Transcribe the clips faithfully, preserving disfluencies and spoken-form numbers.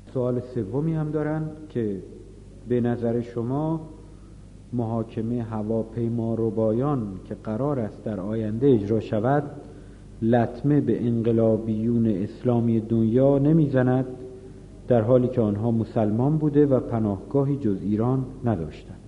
سوال سومی هم دارن که به نظر شما محاکمه هواپیماربایان که قرار است در آینده اجرا شود لطمه به انقلابیون اسلامی دنیا نمیزند، در حالی که آنها مسلمان بوده و پناهگاهی جز ایران نداشتند؟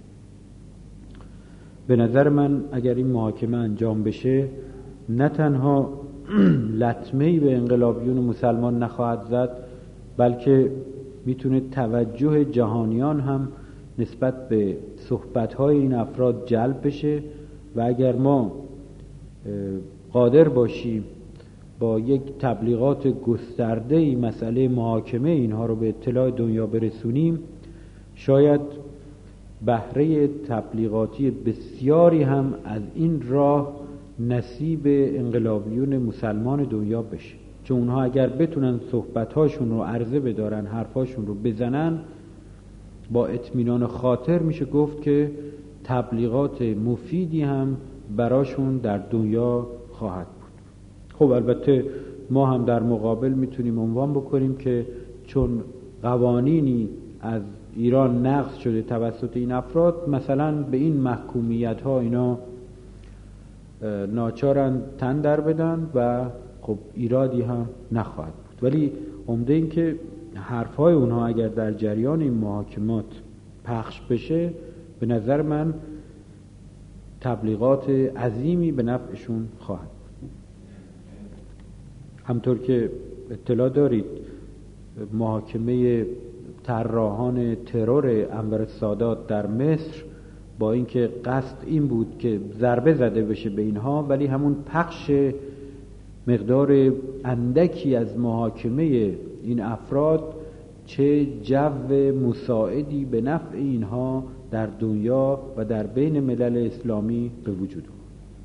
به نظر من اگر این محاکمه انجام بشه نه تنها لطمه‌ای به انقلابیون مسلمان نخواهد زد، بلکه میتونه توجه جهانیان هم نسبت به صحبت‌های این افراد جلب بشه و اگر ما قادر باشیم با یک تبلیغات گسترده‌ای مسئله محاکمه اینها رو به اطلاع دنیا برسونیم، شاید بهره تبلیغاتی بسیاری هم از این راه نصیب انقلابیون مسلمان دنیا بشه، چون اونها اگر بتونن صحبت‌هاشون رو عرضه بدارن، حرفاشون رو بزنن، با اطمینان خاطر میشه گفت که تبلیغات مفیدی هم براشون در دنیا خواهد بود. خب البته ما هم در مقابل میتونیم عنوان بکنیم که چون قوانینی از ایران نقض شده توسط این افراد، مثلا به این محکومیت ها اینا ناچارن تن در بدن و خب ایرادی هم نخواهد بود. ولی عمده این که حرفهای اونها اگر در جریان این محاکمات پخش بشه، به نظر من تبلیغات عظیمی به نفعشون خواهد بود. همطور که اطلاع دارید محاکمه طراحان ترور انور السادات در مصر با اینکه قصد این بود که ضربه زده بشه به اینها، ولی همون پخش مقدار اندکی از محاکمه این افراد چه جو مساعدی به نفع اینها در دنیا و در بین ملل اسلامی به وجود آورد.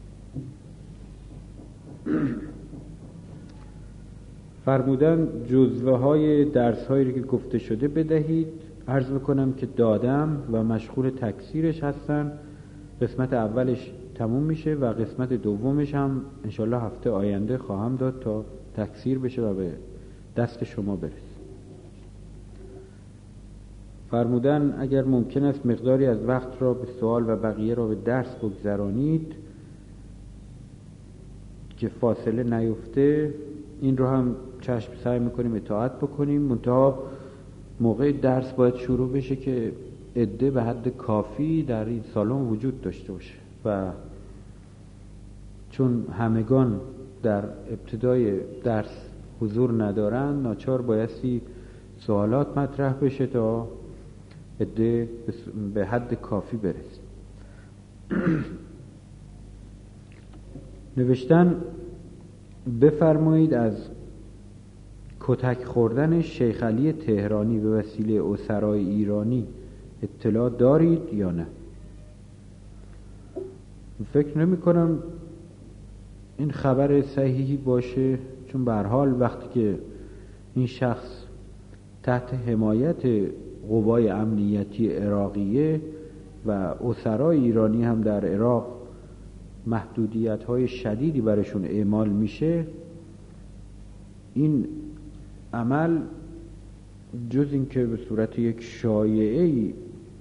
فرمودن جزوه های درس هایی که گفته شده بدهید. عرض میکنم که دادم و مشغول تکثیرش هستن. قسمت اولش تموم میشه و قسمت دومش هم انشالله هفته آینده خواهم داد تا تکثیر بشه و به دست شما برسه. فرمودن اگر ممکن است مقداری از وقت را به سوال و بقیه را به درس بگذرانید که فاصله نیفته. این رو هم چشم سعی میکنیم اطاعت بکنیم، منتها موقع درس باید شروع بشه که عده به حد کافی در این سالن وجود داشته باشه و چون همگان در ابتدای درس حضور ندارن، ناچار بایستی سوالات مطرح بشه تا عده به حد کافی برسه. نوشتن بفرمایید از کتک خوردن شیخ علی تهرانی به وسیله اسرای ایرانی اطلاع دارید یا نه؟ فکر نمی کنم این خبر صحیحی باشه، چون به هر حال وقتی که این شخص تحت حمایت قوای امنیتی عراقیه و اسرای ایرانی هم در عراق محدودیت‌های شدیدی برشون اعمال میشه، این عمل جز این که به صورت یک شایعه‌ای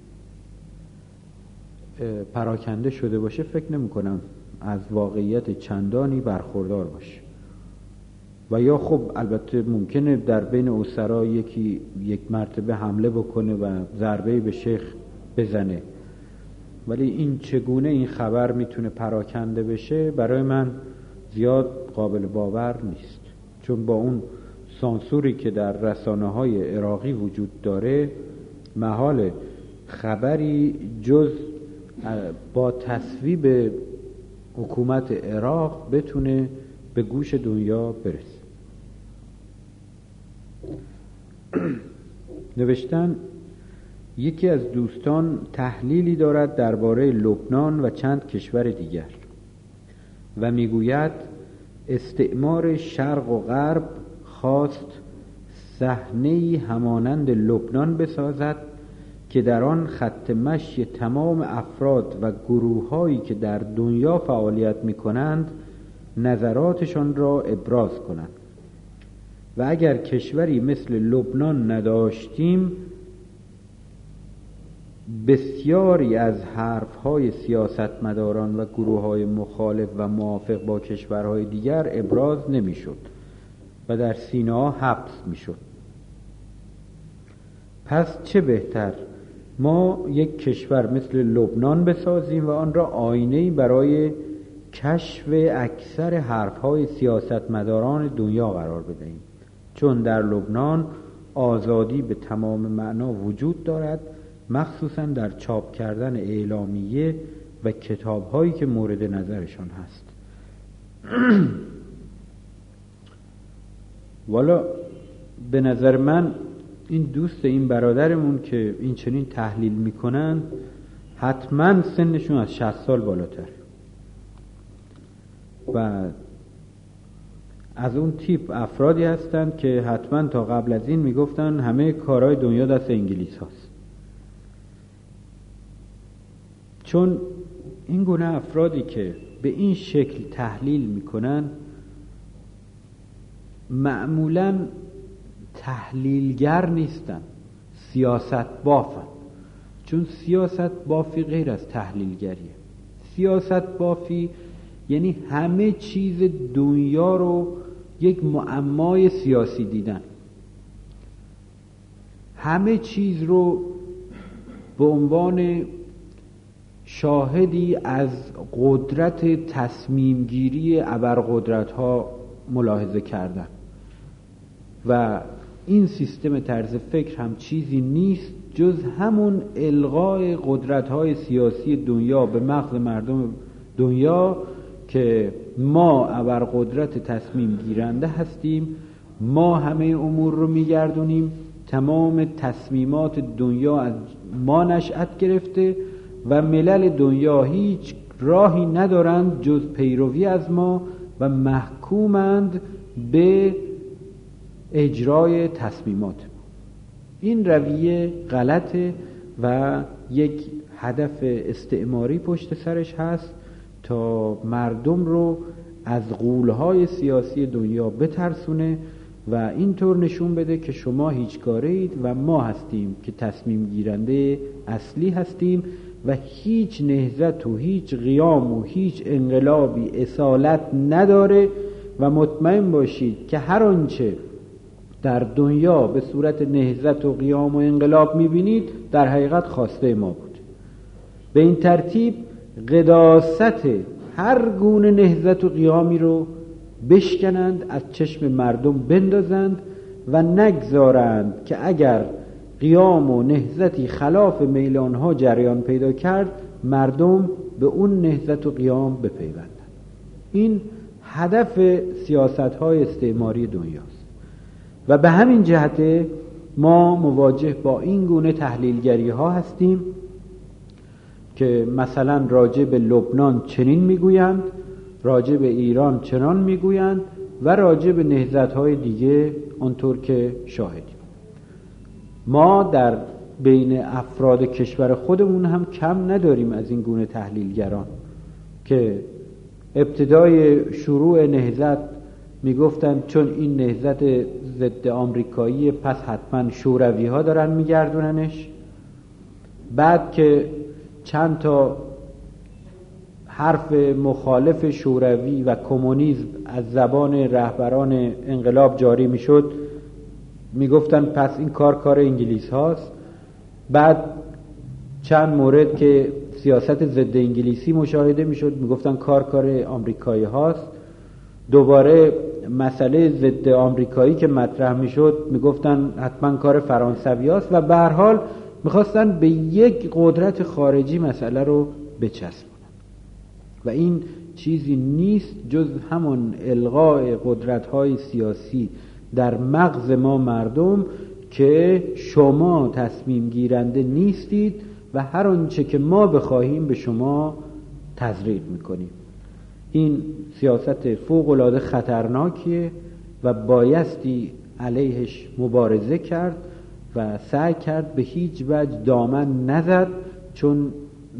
پراکنده شده باشه، فکر نمی کنم از واقعیت چندانی برخوردار باشه. و یا خب البته ممکنه در بین اسرا یکی یک مرتبه حمله بکنه و ضربه به شیخ بزنه، ولی این چگونه این خبر میتونه پراکنده بشه برای من زیاد قابل باور نیست، چون با اون سانسوری که در رسانه‌های عراقی وجود داره، محال خبری جز با تصویب حکومت عراق بتونه به گوش دنیا برسه. نوشتن یکی از دوستان تحلیلی دارد درباره لبنان و چند کشور دیگر و میگوید استعمار شرق و غرب خواست صحنه‌ای همانند لبنان بسازد که در آن خط مشی تمام افراد و گروه‌هایی که در دنیا فعالیت می‌کنند نظراتشان را ابراز کنند و اگر کشوری مثل لبنان نداشتیم بسیاری از حرفهای سیاستمداران و گروه‌های مخالف و موافق با کشورهای دیگر ابراز نمی‌شد و در سینه‌ها حبس می‌شد. پس چه بهتر ما یک کشور مثل لبنان بسازیم و آن را آینه‌ای برای کشف اکثر حرفهای سیاستمداران دنیا قرار بدهیم، چون در لبنان آزادی به تمام معنا وجود دارد، مخصوصا در چاپ کردن اعلامیه و کتاب‌هایی که مورد نظرشان هست. والا به نظر من این دوست این برادرمون که این چنین تحلیل میکنن حتما سنشون از شصت سال بالاتر و از اون تیپ افرادی هستند که حتما تا قبل از این میگفتن همه کارهای دنیا دست انگلیس هاست. چون این گونه افرادی که به این شکل تحلیل میکنن معمولاً تحلیلگر نیستن، سیاست بافن. چون سیاست بافی غیر از تحلیلگریه. سیاست بافی یعنی همه چیز دنیا رو یک معمای سیاسی دیدن، همه چیز رو به عنوان شاهدی از قدرت تصمیم گیری ابرقدرت ها ملاحظه کردن و این سیستم طرز فکر هم چیزی نیست جز همون الغای قدرت‌های سیاسی دنیا به مغز مردم دنیا که ما ابرقدرت تصمیم گیرنده هستیم، ما همه امور رو میگردونیم، تمام تصمیمات دنیا از ما نشأت گرفته و ملل دنیا هیچ راهی ندارند جز پیروی از ما و محکومند به اجرای تصمیمات. این رویه غلطه و یک هدف استعماری پشت سرش هست تا مردم رو از غولهای سیاسی دنیا بترسونه و اینطور نشون بده که شما هیچ کاره اید و ما هستیم که تصمیم گیرنده اصلی هستیم و هیچ نهضت و هیچ قیام و هیچ انقلابی اصالت نداره و مطمئن باشید که هر آنچه در دنیا به صورت نهضت و قیام و انقلاب میبینید در حقیقت خواسته ما بود. به این ترتیب قداست هر گونه نهضت و قیامی رو بشکنند، از چشم مردم بندازند و نگذارند که اگر قیام و نهضتی خلاف میل آنها جریان پیدا کرد مردم به اون نهضت و قیام بپیوندند. این هدف سیاست‌های استعماری دنیاست و به همین جهت ما مواجه با این گونه تحلیلگری ها هستیم که مثلا راجع به لبنان چنین میگویند، راجع به ایران چنان میگویند و راجع به نهضت‌های دیگه اونطور که شاهدیم. ما در بین افراد کشور خودمون هم کم نداریم از این گونه تحلیلگران که ابتدای شروع نهضت میگفتن چون این نهضت ضد آمریکایی پس حتما شوروی ها دارن میگردوننش. بعد که چند تا حرف مخالف شوروی و کمونیسم از زبان رهبران انقلاب جاری میشد میگفتن پس این کار کار انگلیس هاست. بعد چند مورد که سیاست ضد انگلیسی مشاهده میشد میگفتن کار کار آمریکایی هاست. دوباره مسئله ضد آمریکایی که مطرح میشد میگفتن حتما کار فرانسوی هاست و به هر حال میخواستن به یک قدرت خارجی مسئله رو بچسبونن و این چیزی نیست جز همون الغای قدرت‌های سیاسی در مغز ما مردم که شما تصمیم گیرنده نیستید و هر آنچه که ما بخواهیم به شما تزریق میکنیم. این سیاست فوق‌العاده خطرناکیه و بایستی علیهش مبارزه کرد و سعی کرد به هیچ وجه دامن نزد، چون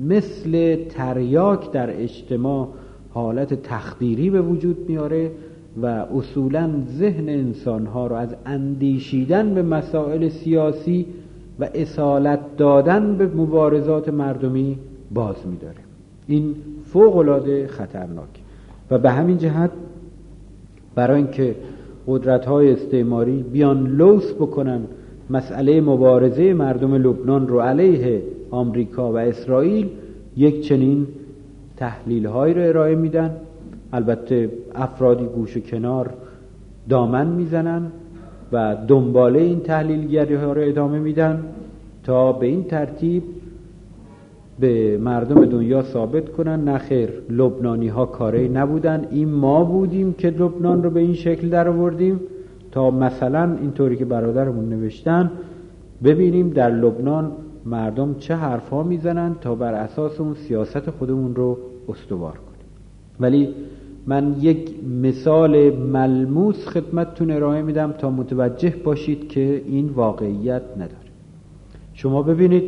مثل تریاک در اجتماع حالت تخدیری به وجود میاره و اصولاً ذهن انسانها رو از اندیشیدن به مسائل سیاسی و اصالت دادن به مبارزات مردمی باز می‌داره. این فوق‌العاده خطرناک و به همین جهت برای اینکه قدرت‌های استعماری بیان لوث بکنن مسئله مبارزه مردم لبنان رو علیه آمریکا و اسرائیل، یک چنین تحلیل‌هایی رو ارائه میدن. البته افرادی گوش و کنار دامن میزنن و دنباله این تحلیلگری‌ها رو ادامه میدن تا به این ترتیب به مردم دنیا ثابت کنن نه خیر، لبنانی ها کاری نبودن، این ما بودیم که لبنان رو به این شکل در آوردیم، تا مثلا اینطوری که برادرمون نوشتن ببینیم در لبنان مردم چه حرفا میزنن تا بر اساس اون سیاست خودمون رو استوار کنیم. ولی من یک مثال ملموس خدمتتون ارائه میدم تا متوجه باشید که این واقعیت نداره. شما ببینید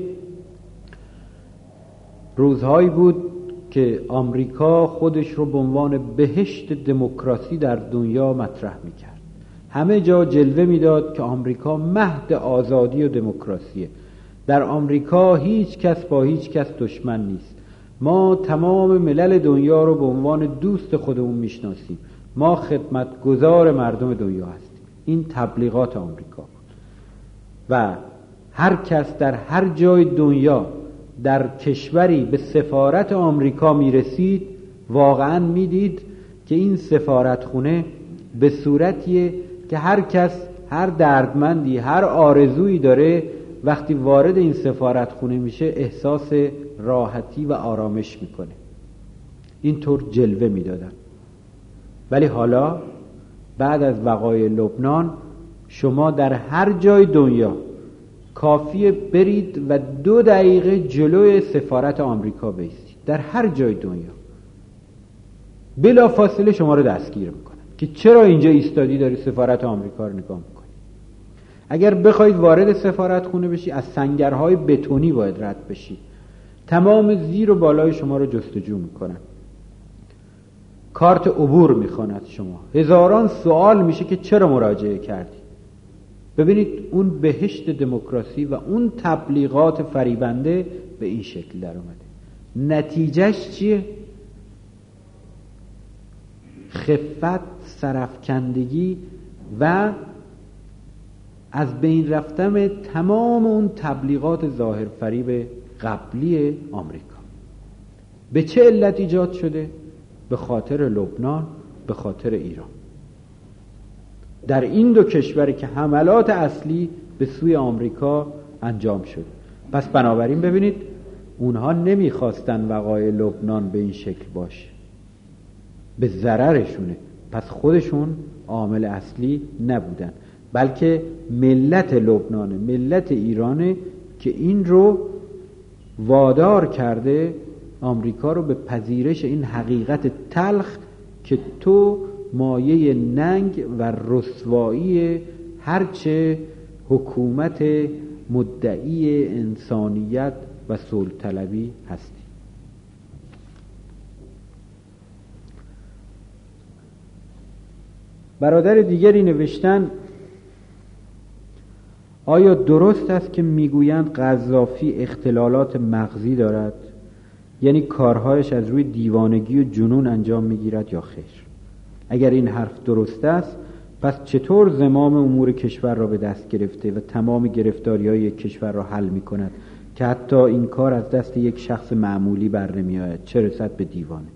روزهایی بود که آمریکا خودش رو به عنوان بهشت دموکراسی در دنیا مطرح میکرد. همه جا جلوه میداد که آمریکا مهد آزادی و دموکراسیه. در آمریکا هیچ کس با هیچ کس دشمن نیست. ما تمام ملل دنیا رو به عنوان دوست خودمون میشناسیم. ما خدمتگزار مردم دنیا هستیم. این تبلیغات آمریکا بود و هر کس در هر جای دنیا در کشوری به سفارت آمریکا میرسید واقعا میدید که این سفارتخونه به صورتیه که هر کس، هر دردمندی، هر آرزویی داره وقتی وارد این سفارتخونه میشه احساس راحتی و آرامش میکنه. اینطور جلوه میدادن. ولی حالا بعد از وقایع لبنان شما در هر جای دنیا کافیه برید و دو دقیقه جلوی سفارت آمریکا بایستید، در هر جای دنیا بلا فاصله شما رو دستگیر میکنن که چرا اینجا ایستادی داری سفارت آمریکا رو نگاه میکنی. اگر بخواید وارد سفارت خونه بشی از سنگرهای بتونی باید رد بشی. تمام زیر و بالای شما رو جستجو میکنن. کارت عبور میخواند شما. هزاران سوال میشه که چرا مراجعه کردی. ببینید اون بهشت دموکراسی و اون تبلیغات فریبنده به این شکل در اومده. نتیجهش چیه؟ خفت، سرفکندگی و از بین رفتن تمام اون تبلیغات ظاهر فریب قبلی آمریکا. به چه علت ایجاد شده؟ به خاطر لبنان، به خاطر ایران. در این دو کشوری که حملات اصلی به سوی آمریکا انجام شد. پس بنابراین ببینید اونها نمیخواستن وقایع لبنان به این شکل باشه، به ضررشونه. پس خودشون عامل اصلی نبودن، بلکه ملت لبنانه، ملت ایرانه که این رو وادار کرده آمریکا رو به پذیرش این حقیقت تلخ که تو مایه ننگ و رسوایی هرچه حکومت مدعی انسانیت و صلح طلبی هستی. برادر دیگری نوشتن آیا درست است که میگویند قذافی اختلالات مغزی دارد؟ یعنی کارهایش از روی دیوانگی و جنون انجام میگیرد یا خیر؟ اگر این حرف درست است پس چطور زمام امور کشور را به دست گرفته و تمام گرفتاری‌های یک کشور را حل می‌کند که حتی این کار از دست یک شخص معمولی بر نمی‌آید، چه رسد به دیوانه؟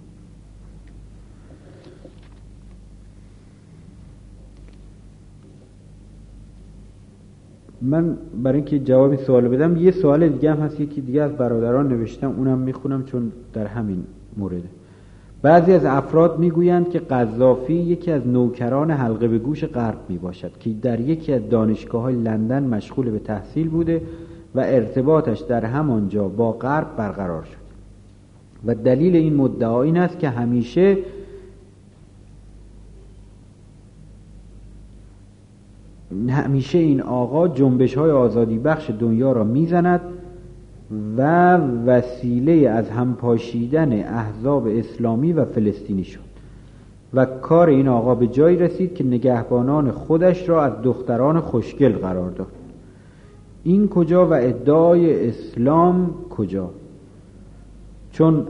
من برای اینکه جواب این سوال بدم یه سوال دیگه هم هست، یکی دیگه از برادران نوشتم، اونم میخونم چون در همین مورده. بعضی از افراد میگویند که قذافی یکی از نوکران حلقه به گوش غرب میباشد که در یکی از دانشگاه‌های لندن مشغول به تحصیل بوده و ارتباطش در همانجا با غرب برقرار شد و دلیل این مدعا این است که همیشه همیشه این آقا جنبش‌های آزادی بخش دنیا را میزند و وسیله از همپاشیدن احزاب اسلامی و فلسطینی شد. و کار این آقا به جایی رسید که نگهبانان خودش را از دختران خوشگل قرار داد. این کجا و ادعای اسلام کجا؟ چون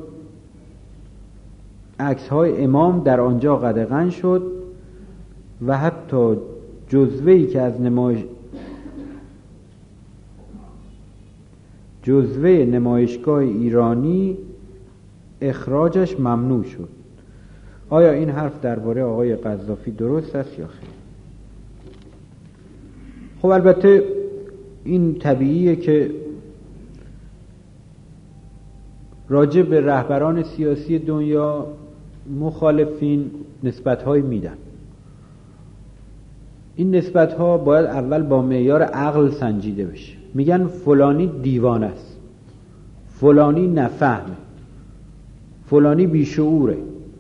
عکس‌های امام در آنجا قدغن شد و حتی جزوه‌ای که از نمایش جزوه نمایشگاه ایرانی اخراجش ممنوع شد. آیا این حرف درباره آقای قذافی درست است یا خیر؟ خب البته این طبیعیه که راجع به رهبران سیاسی دنیا مخالفین نسبت‌هایی میدن. این نسبت‌ها باید اول با معیار عقل سنجیده بشه. میگن فلانی دیوانه است، فلانی نفهمه، فلانی بیشعوره.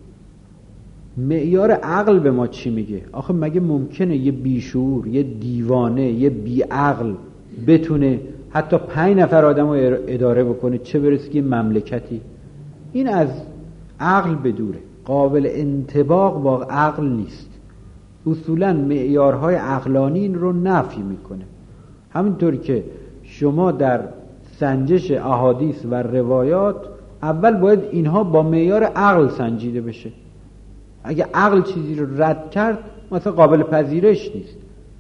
معیار عقل به ما چی میگه؟ آخه مگه ممکنه یه بیشعور، یه دیوانه، یه بیعقل بتونه حتی پنج نفر آدم رو اداره بکنه، چه برسه که مملکتی؟ این از عقل بدوره، قابل انطباق با عقل نیست. اصولاً معیارهای عقلانی این رو نفی میکنه. همینطور که شما در سنجش احادیث و روایات اول باید اینها با معیار عقل سنجیده بشه. اگه عقل چیزی رو رد کرد مثلا قابل پذیرش نیست.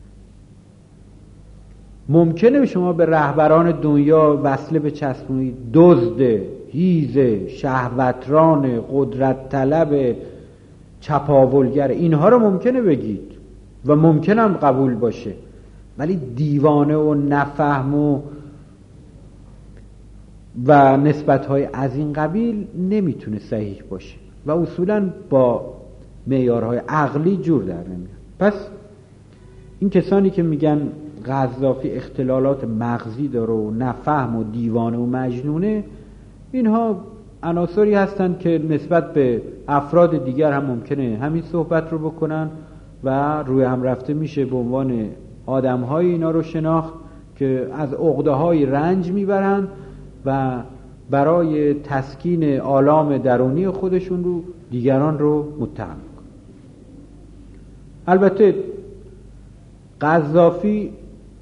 ممکنه شما به رهبران دنیا وصله بچسبونید دزد، هیزه، شهوتران، قدرت طلب، چپاولگر، اینها رو ممکنه بگید و ممکنه هم قبول باشه، ولی دیوانه و نفهم و و نسبت‌های از این قبیل نمیتونه صحیح باشه و اصولاً با معیارهای عقلی جور در نمیاد. پس این کسانی که میگن قذافی اختلالات مغزی داره و نفهم و دیوانه و مجنونه، اینها عناصری هستند که نسبت به افراد دیگر هم ممکنه همین صحبت رو بکنن و روی هم رفته میشه به عنوان آدم‌های اینا رو شناخت که از عقده‌های رنج میبرن و برای تسکین آلام درونی خودشون رو دیگران رو متهم میکنن. البته قذافی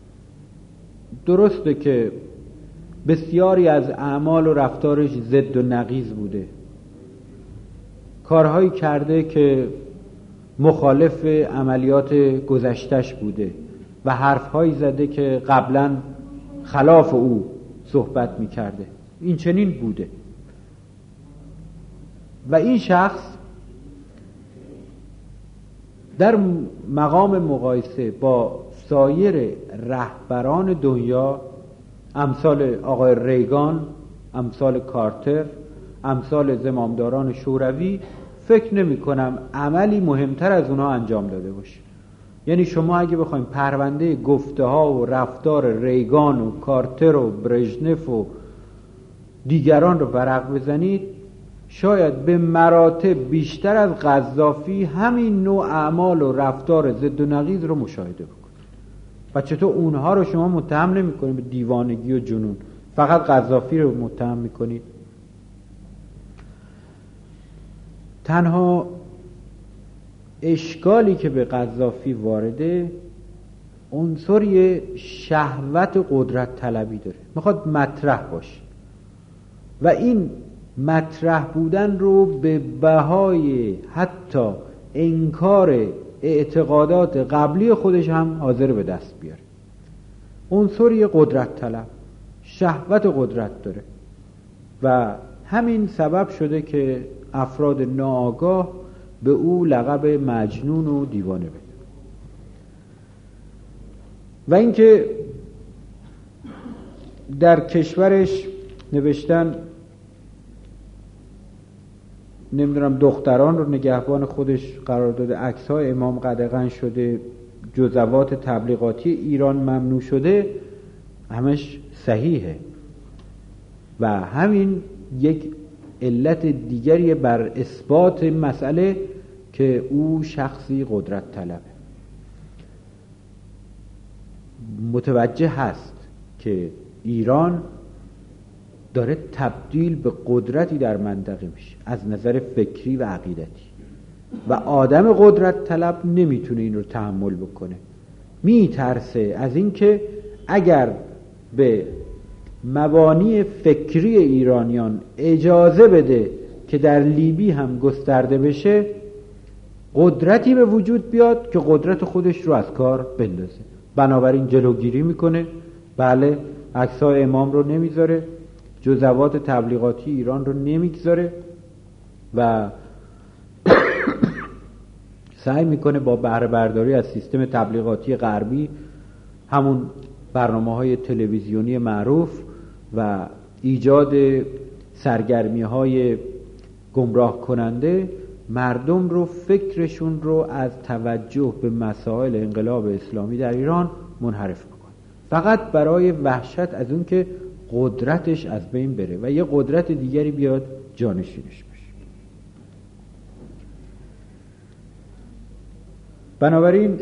درسته که بسیاری از اعمال و رفتارش ضد و نقیض بوده، کارهایی کرده که مخالف عملیات گذشتش بوده و حرفهایی زده که قبلا خلاف او صحبت میکرده. این چنین بوده و این شخص در مقام مقایسه با سایر رهبران دنیا، امثال آقای ریگان، امثال کارتر، امثال زمامداران شوروی، فکر نمی کنم عملی مهمتر از اونها انجام داده باشه. یعنی شما اگه بخواید پرونده گفته ها و رفتار ریگان و کارتر و برژنف و دیگران رو ورق بزنید، شاید به مراتب بیشتر از قذافی همین نوع اعمال و رفتار ضد و نقیض رو مشاهده بکنید. و چطور اونها رو شما متهم نمی کنید به دیوانگی و جنون، فقط قذافی رو متهم می کنید؟ تنها اشکالی که به قذافی وارده عنصر شهوت قدرت طلبی داره، میخواد مطرح باشه و این مطرح بودن رو به بهای حتی انکار اعتقادات قبلی خودش هم حاضر به دست بیاره. عنصر قدرت طلب، شهوت قدرت داره و همین سبب شده که افراد ناآگاه به او لقب مجنون و دیوانه بده. و اینکه در کشورش نوشتن نمیدونم دختران رو نگهبان خودش قرار داده، عکس‌های امام قدغن شده، جزوات تبلیغاتی ایران ممنوع شده، همش صحیحه و همین یک علت دیگری بر اثبات مسئله که او شخصی قدرت طلبه. متوجه هست که ایران داره تبدیل به قدرتی در منطقه میشه از نظر فکری و عقیدتی و آدم قدرت طلب نمیتونه این رو تحمل بکنه. میترسه از اینکه اگر به مبانی فکری ایرانیان اجازه بده که در لیبی هم گسترده بشه، قدرتی به وجود بیاد که قدرت خودش رو از کار بندازه. بنابراین جلوگیری میکنه. بله، عکسای امام رو نمیذاره، جزوات تبلیغاتی ایران رو نمیگذاره و سعی میکنه با بهره برداری از سیستم تبلیغاتی غربی، همون برنامه‌های تلویزیونی معروف و ایجاد سرگرمی‌های گمراه کننده، مردم رو، فکرشون رو از توجه به مسائل انقلاب اسلامی در ایران منحرف بکنه، فقط برای وحشت از اون که قدرتش از بین بره و یه قدرت دیگری بیاد جانشینش بشه. بنابراین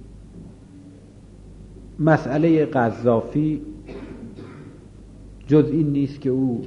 مسئله قذافی جز این نیست که او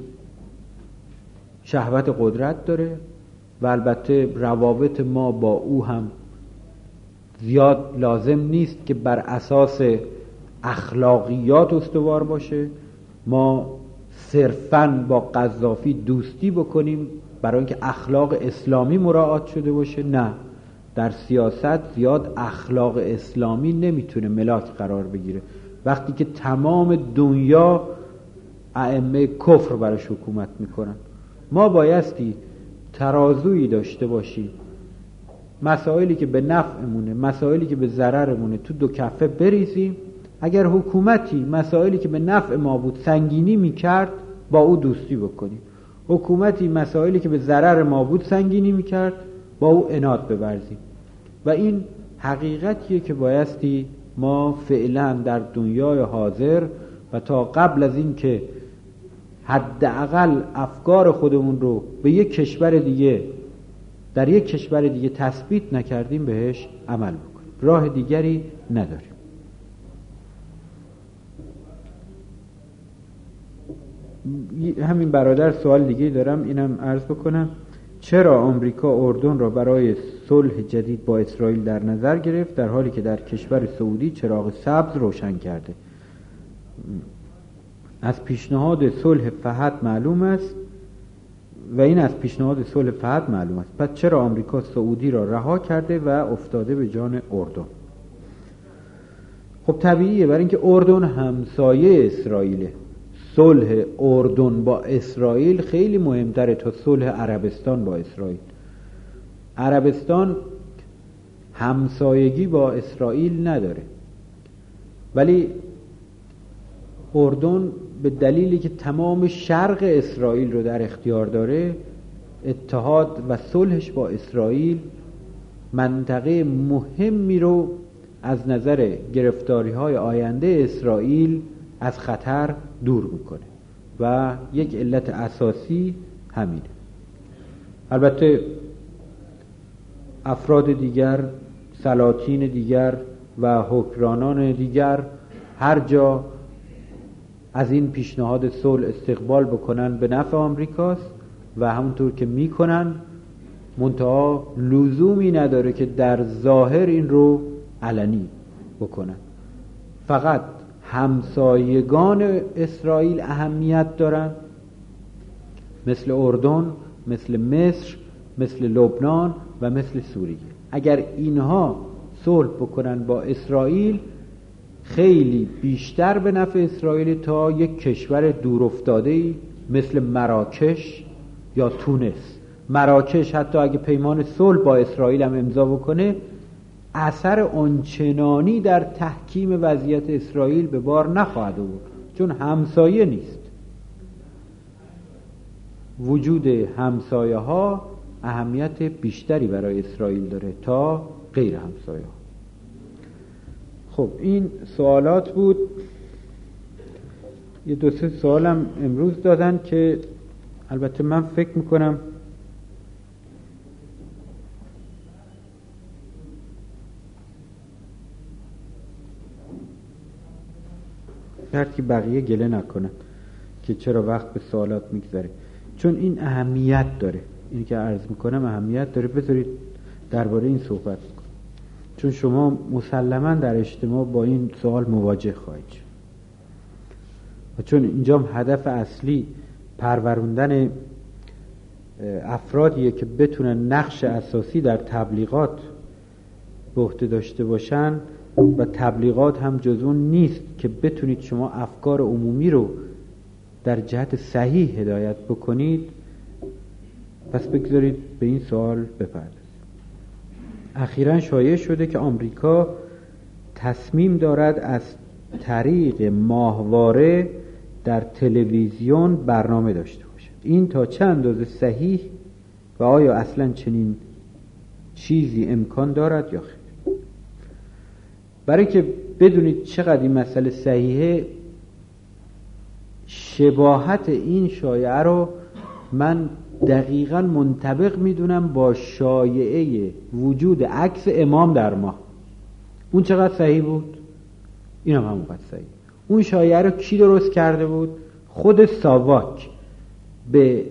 شهوت قدرت داره و البته روابط ما با او هم زیاد لازم نیست که بر اساس اخلاقیات استوار باشه. ما صرفاً با قذافی دوستی بکنیم برای اینکه اخلاق اسلامی مراعات شده باشه؟ نه، در سیاست زیاد اخلاق اسلامی نمیتونه ملاک قرار بگیره. وقتی که تمام دنیا ائمه کفر برش حکومت میکنن، ما بایستی ترازویی داشته باشیم، مسائلی که به نفعمونه، مسائلی که به ضررمونه تو دو کفه بریزیم. اگر حکومتی مسائلی که به نفع ما بود سنگینی میکرد، با او دوستی بکنیم. حکومتی مسائلی که به ضرر ما بود سنگینی میکرد، با او عناد بورزیم. و این حقیقتیه که بایستی ما فعلا در دنیای حاضر و تا قبل از این که حداقل افکار خودمون رو به یک کشور دیگه، در یک کشور دیگه تثبیت نکردیم، بهش عمل بکنیم. راه دیگری نداریم. همین برادر سوال دیگه دارم، اینم عرض بکنم. چرا آمریکا اردن را برای صلح جدید با اسرائیل در نظر گرفت در حالی که در کشور سعودی چراغ سبز روشن کرده؟ از پیشنهاد صلح فهد معلوم است و این از پیشنهاد صلح فهد معلوم است. پس چرا آمریکا سعودی را رها کرده و افتاده به جان اردن؟ خب طبیعیه، برای اینکه اردن همسایه اسرائیله. صلح اردن با اسرائیل خیلی مهمتره تا صلح عربستان با اسرائیل. عربستان همسایگی با اسرائیل نداره، ولی اردن به دلیلی که تمام شرق اسرائیل رو در اختیار داره، اتحاد و صلحش با اسرائیل منطقه مهمی رو از نظر گرفتاری‌های آینده اسرائیل از خطر دور میکنه و یک علت اساسی همینه. البته افراد دیگر، سلاطین دیگر و حکمرانان دیگر هر جا از این پیشنهاد صلح استقبال بکنن به نفع آمریکاست و همونطور که میکنن، منتها لزومی نداره که در ظاهر این رو علنی بکنن. فقط همسایگان اسرائیل اهمیت دارن، مثل اردن، مثل مصر، مثل لبنان و مثل سوریه. اگر اینها صلح بکنن با اسرائیل، خیلی بیشتر به نفع اسرائیل تا یک کشور دورافتاده‌ای مثل مراکش یا تونس. مراکش حتی اگه پیمان صلح با اسرائیل هم امضا بکنه، اثر آنچنانی در تحکیم وضعیت اسرائیل به بار نخواهد آورد، چون همسایه نیست. وجود همسایه ها اهمیت بیشتری برای اسرائیل داره تا غیر همسایه ها. خب این سوالات بود. یه دو سه سوالم امروز دادن که البته من فکر میکنم شرط که بقیه گله نکنن که چرا وقت به سوالات میگذره، چون این اهمیت داره. این که عرض میکنم اهمیت داره. بذارید درباره این صحبت کنیم، چون شما مسلماً در اجتماع با این سوال مواجه خواهید شد و چون اینجا هدف اصلی پروروندن افرادیه که بتونن نقش اساسی در تبلیغات به عهده داشته باشن و تبلیغات هم جز اون نیست که بتونید شما افکار عمومی رو در جهت صحیح هدایت بکنید، پس بگذارید به این سوال بپردازید. اخیراً شایع شده که آمریکا تصمیم دارد از طریق ماهواره در تلویزیون برنامه داشته باشد. این تا چه اندازه صحیح و آیا اصلاً چنین چیزی امکان دارد یا خیر؟ برای که بدونید چقدر این مسئله صحیحه، شباهت این شایعه رو من دقیقاً منطبق میدونم با شایعه وجود عکس امام در ماه. اون چقدر صحیح بود؟ این هم همونقدر صحیح. اون شایعه رو کی درست کرده بود؟ خود ساواک به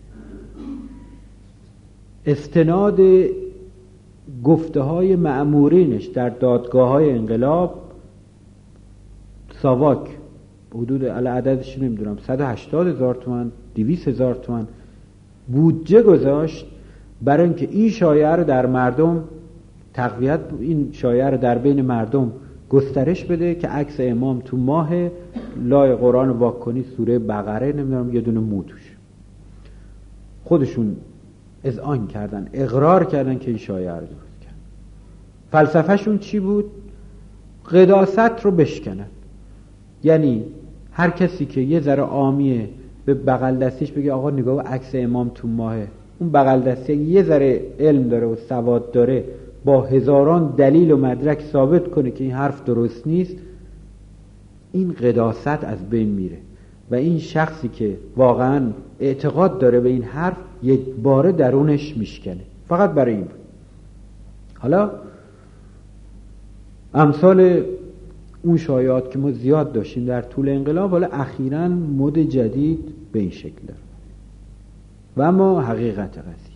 استناد گفته های مأمورینش در دادگاه های انقلاب. ساواک حدود عددش نمیدونم صد و هشتاد هزار تومان دویست هزار تومان بودجه گذاشت برای اینکه این شایعه رو در مردم تقویت، این شایعه رو در بین مردم گسترش بده که عکس امام تو ماه لای قرآن واکنی سوره بقره نمیدونم یه دونه مو توش. خودشون اذعان کردن، اقرار کردن که این شایعه رو درست کردن. فلسفهشون چی بود؟ قداست رو بشکنن. یعنی هر کسی که یه ذره عامیه به بغل دستیش بگه آقا نگاه عکس امام تو ماهه، اون بغل دستی یه ذره علم داره و سواد داره، با هزاران دلیل و مدرک ثابت کنه که این حرف درست نیست، این قداست از بین میره و این شخصی که واقعا اعتقاد داره به این حرف یک باره درونش میشکنه. فقط برای این بود. حالا امثال اون شایعات که ما زیاد داشتیم در طول انقلاب، حالا اخیراً مد جدید به این شکل داره. و اما حقیقت قضیه،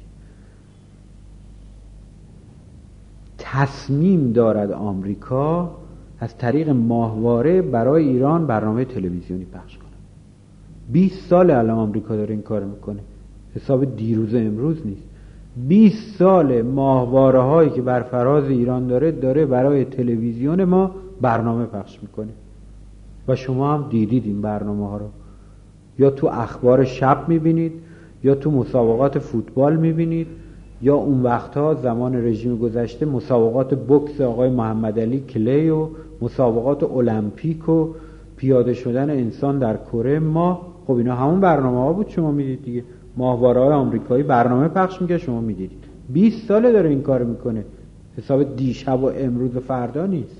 تصمیم دارد آمریکا از طریق ماهواره برای ایران برنامه تلویزیونی پخش کنه. بیست سال الان آمریکا داره این کار میکنه، حساب دیروز امروز نیست. بیست سال ماهواره هایی که بر فراز ایران داره داره برای تلویزیون ما برنامه پخش میکنه و شما هم دیدید این برنامه ها رو، یا تو اخبار شب میبینید، یا تو مسابقات فوتبال میبینید، یا اون وقتها زمان رژیم گذشته مسابقات بوکس آقای محمد علی کلی و مسابقات المپیک و پیاده شدن انسان در کره ماه. خب اینا همون برنامه ها بود، شما میدید دیگه. ماهواره های آمریکایی برنامه پخش میکنه، شما میدیدید. بیست ساله داره این کار میکنه، حساب دیشب و امروز و فردا نیست.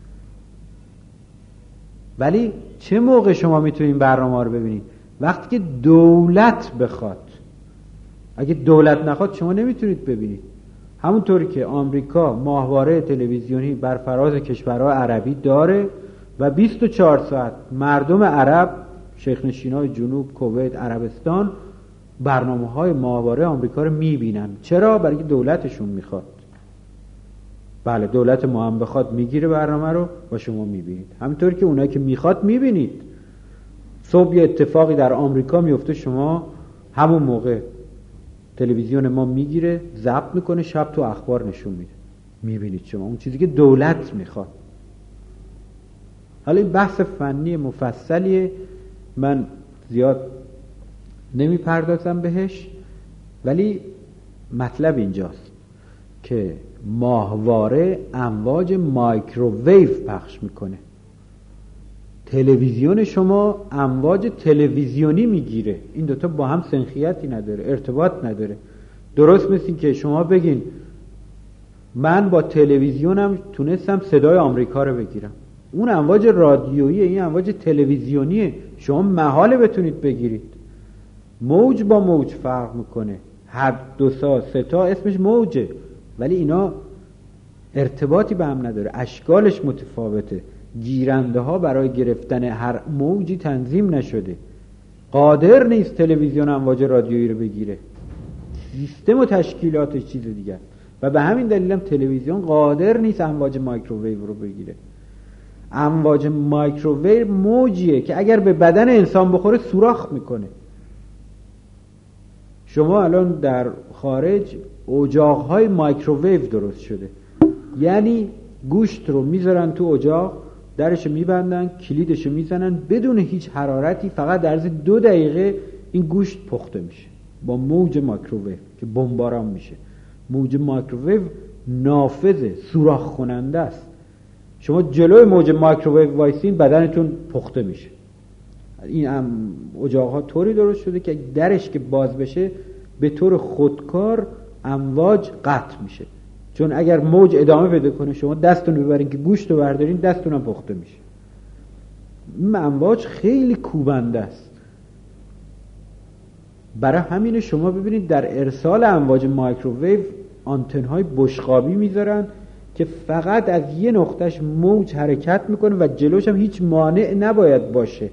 ولی چه موقع شما میتونید برنامه ها رو ببینید؟ وقتی که دولت بخواد. اگه دولت نخواد شما نمیتونید ببینید. همونطوری که آمریکا ماهواره تلویزیونی بر فراز کشورهای عربی داره و بیست و چهار ساعت مردم عرب، شیخ نشینای جنوب، کویت، عربستان برنامه های ماهواره آمریکا رو میبینن. چرا؟ برای که دولتشون میخواد. بله، دولت ما هم بخواد میگیره برنامه رو و شما میبینید. همونطوری که اونایی که میخواد میبینید. صبح یه اتفاقی در آمریکا میفته، شما همون موقع تلویزیون ما میگیره، ضبط میکنه، شب تو اخبار نشون میده، میبینید شما اون چیزی که دولت میخواد. حالا این بحث فنی مفصلیه، من زیاد نمیپردازم بهش، ولی مطلب اینجاست که ماهواره امواج مایکروویو پخش میکنه، تلویزیون شما امواج تلویزیونی میگیره. این دوتا با هم سنخیتی نداره، ارتباط نداره. درست مثل این که شما بگین من با تلویزیونم تونستم صدای آمریکا رو بگیرم، اون امواج رادیویی، این امواج تلویزیونیه، شما محاله بتونید بگیرید. موج با موج فرق میکنه، هر دو تا سه تا اسمش موجه، ولی اینا ارتباطی به هم نداره، اشکالش متفاوته، گیرنده ها برای گرفتن هر موجی تنظیم نشده، قادر نیست تلویزیون امواج رادیویی رو بگیره، سیستم و تشکیلاتش چیز دیگه. و به همین دلیل هم تلویزیون قادر نیست امواج مایکروویو رو بگیره. امواج مایکروویو موجیه که اگر به بدن انسان بخوره سوراخ میکنه. شما الان در خارج اجاق‌های مایکروویو درست شده، یعنی گوشت رو میذارن تو اجاق، درش میبندن، کلیدش میزنن، بدون هیچ حرارتی فقط در عرض دو دقیقه این گوشت پخته میشه با موج مایکروویو که بمباران میشه. موج مایکروویو نافذه، سوراخ کننده است. شما جلوی موج مایکروویو وایسین بدنتون پخته میشه. این اجاق‌ها طوری درست شده که درش که باز بشه به طور خودکار امواج قطع میشه، چون اگر موج ادامه بده کنه شما دستتون ببرین که گوشت رو بردارین، دستتون هم پخته میشه. این امواج خیلی کوبنده است. برای همین شما ببینید در ارسال امواج مایکروویو آنتن‌های بشقابی میذارن که فقط از یه نقطهش موج حرکت میکنه و جلوش هم هیچ مانع نباید باشه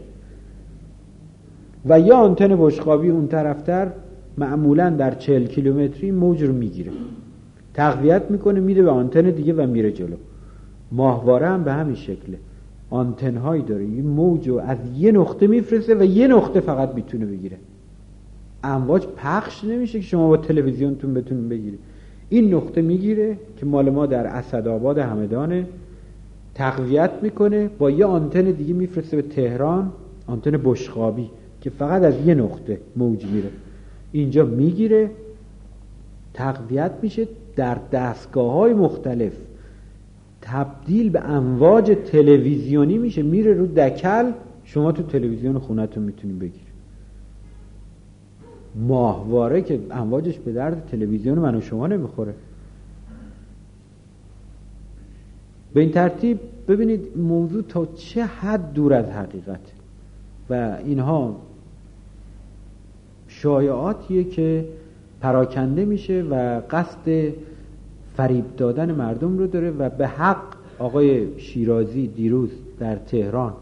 و یا آنتن بشقابی اون طرفتر معمولا در چهل کیلومتری موج رو میگیره، تقویت میکنه، میده به آنتن دیگه و میره جلو. ماهواره هم به همین شکله، آنتن هایی داره، این موج رو از یه نقطه میفرسته و یه نقطه فقط میتونه بگیره. امواج پخش نمیشه که شما با تلویزیونتون بتونید بگیرید. این نقطه میگیره که مال ما در اسدآباد همدانه، تقویت میکنه، با یه آنتن دیگه میفرسته به تهران، آنتن بشقابی که فقط از یه نقطه موج میره، اینجا میگیره، تقویت میشه، در دستگاه‌های مختلف تبدیل به امواج تلویزیونی میشه، میره رو دکل، شما تو تلویزیون خونتون میتونید بگیرید. ماهواره که امواجش به درد تلویزیون من و شما نمیخوره. به این ترتیب ببینید موضوع تا چه حد دور از حقیقت و اینها شایعاتیه که پراکنده میشه و قصد فریب دادن مردم رو داره و به حق آقای شیرازی دیروز در تهران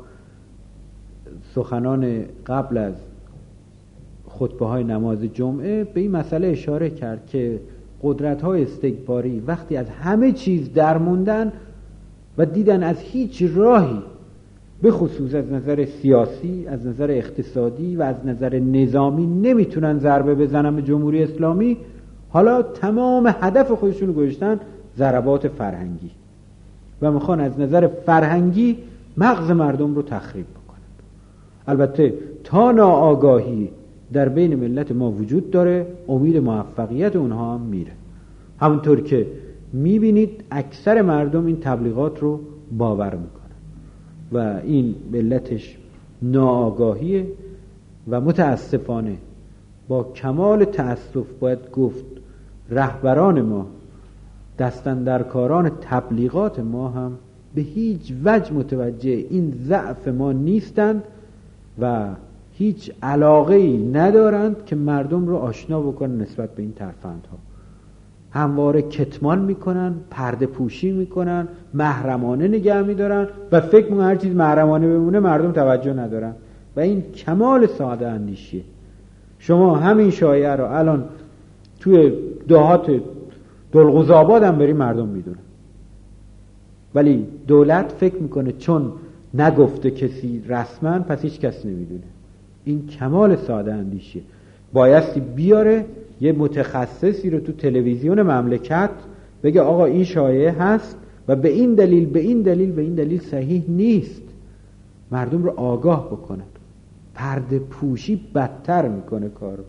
سخنان قبل از خطبه های نماز جمعه به این مسئله اشاره کرد که قدرت های استکباری وقتی از همه چیز درموندن و دیدن از هیچ راهی به خصوص از نظر سیاسی، از نظر اقتصادی و از نظر نظامی نمیتونن ضربه بزنن به جمهوری اسلامی، حالا تمام هدف خودشون گذاشتن ضربات فرهنگی و میخوان از نظر فرهنگی مغز مردم رو تخریب بکنن. البته تا ناآگاهی در بین ملت ما وجود داره، امید موفقیت اونها هم میره. همونطور که میبینید اکثر مردم این تبلیغات رو باور میکنن و این علتش ناآگاهیه و متاسفانه با کمال تأسف باید گفت رهبران ما، دستاندرکاران تبلیغات ما هم به هیچ وجه متوجه این ضعف ما نیستند و هیچ علاقه‌ای ندارند که مردم رو آشنا بکنن نسبت به این ترفندها. همواره کتمان میکنن، پرده پوشی میکنن، محرمانه نگه میدارن و فکر میکنن هر چیز محرمانه بمونه مردم توجه ندارن و این کمال ساده اندیشیه. شما همین شایعه رو الان توی دهات دلغوزآباد هم بری مردم میدونن، ولی دولت فکر میکنه چون نگفته کسی رسما پس هیچ کس نمیدونه. این کمال ساده اندیشیه. بایستی بیاره یه متخصصی رو تو تلویزیون مملکت بگه آقا این شایعه هست و به این دلیل به این دلیل به این دلیل صحیح نیست، مردم رو آگاه بکنن. پرده پوشی بدتر میکنه کارو.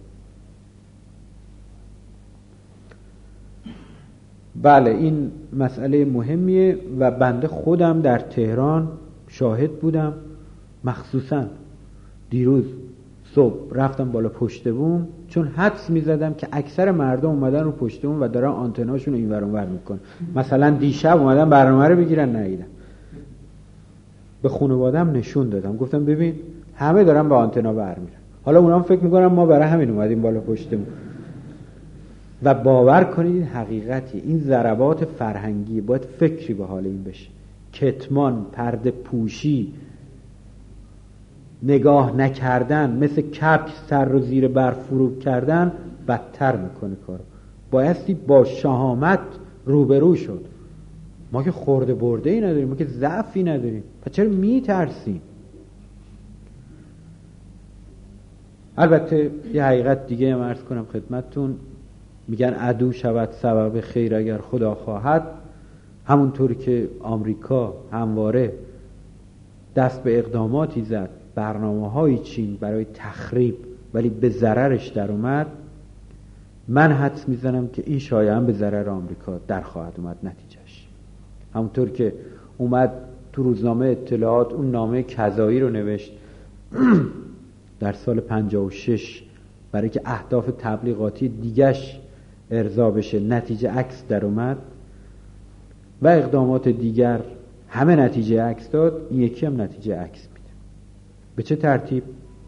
بله این مسئله مهمیه و بنده خودم در تهران شاهد بودم. مخصوصا دیروز صبح رفتم بالا پشت بوم، چون حدس میزدم که اکثر مردم اومدن رو پشت بوم و دارن آنتناشون رو این ور اون ور میکنن. مثلا دیشب اومدن برنامه رو بگیرن ندیدم. به خانواده‌ام نشون دادم، گفتم ببین همه دارن به آنتنا برمیرن. حالا اونا هم فکر میکنن ما برای همین اومدیم بالا پشت بوم. و باور کنید این حقیقتی، این ضربات فرهنگی باید فکری به حال این بشه. کتمان، پرده پوشی، نگاه نکردن، مثل کپک سر رو زیر برف فرو کردن بدتر میکنه کارو. بایستی با شهامت روبرو شد. ما که خورده برده ای نداریم، ما که ضعفی نداریم، پس چرا میترسیم؟ البته یه حقیقت دیگه هم عرض کنم خدمتتون، میگن عدو شود سبب خیر اگر خدا خواهد. همونطور که آمریکا همواره دست به اقداماتی زد، برنامه‌های چین برای تخریب، ولی به ضررش در اومد، من حدس میزنم که این شایعه هم به ضرر آمریکا در خواهد اومد نتیجهش. همونطور که اومد تو روزنامه اطلاعات اون نامه کذایی رو نوشت در سال پنجاه و شش برای که اهداف تبلیغاتی دیگش ارضا بشه، نتیجه عکس در اومد و اقدامات دیگر همه نتیجه عکس داد، این یکی هم نتیجه عکس میده. به چه ترتیب؟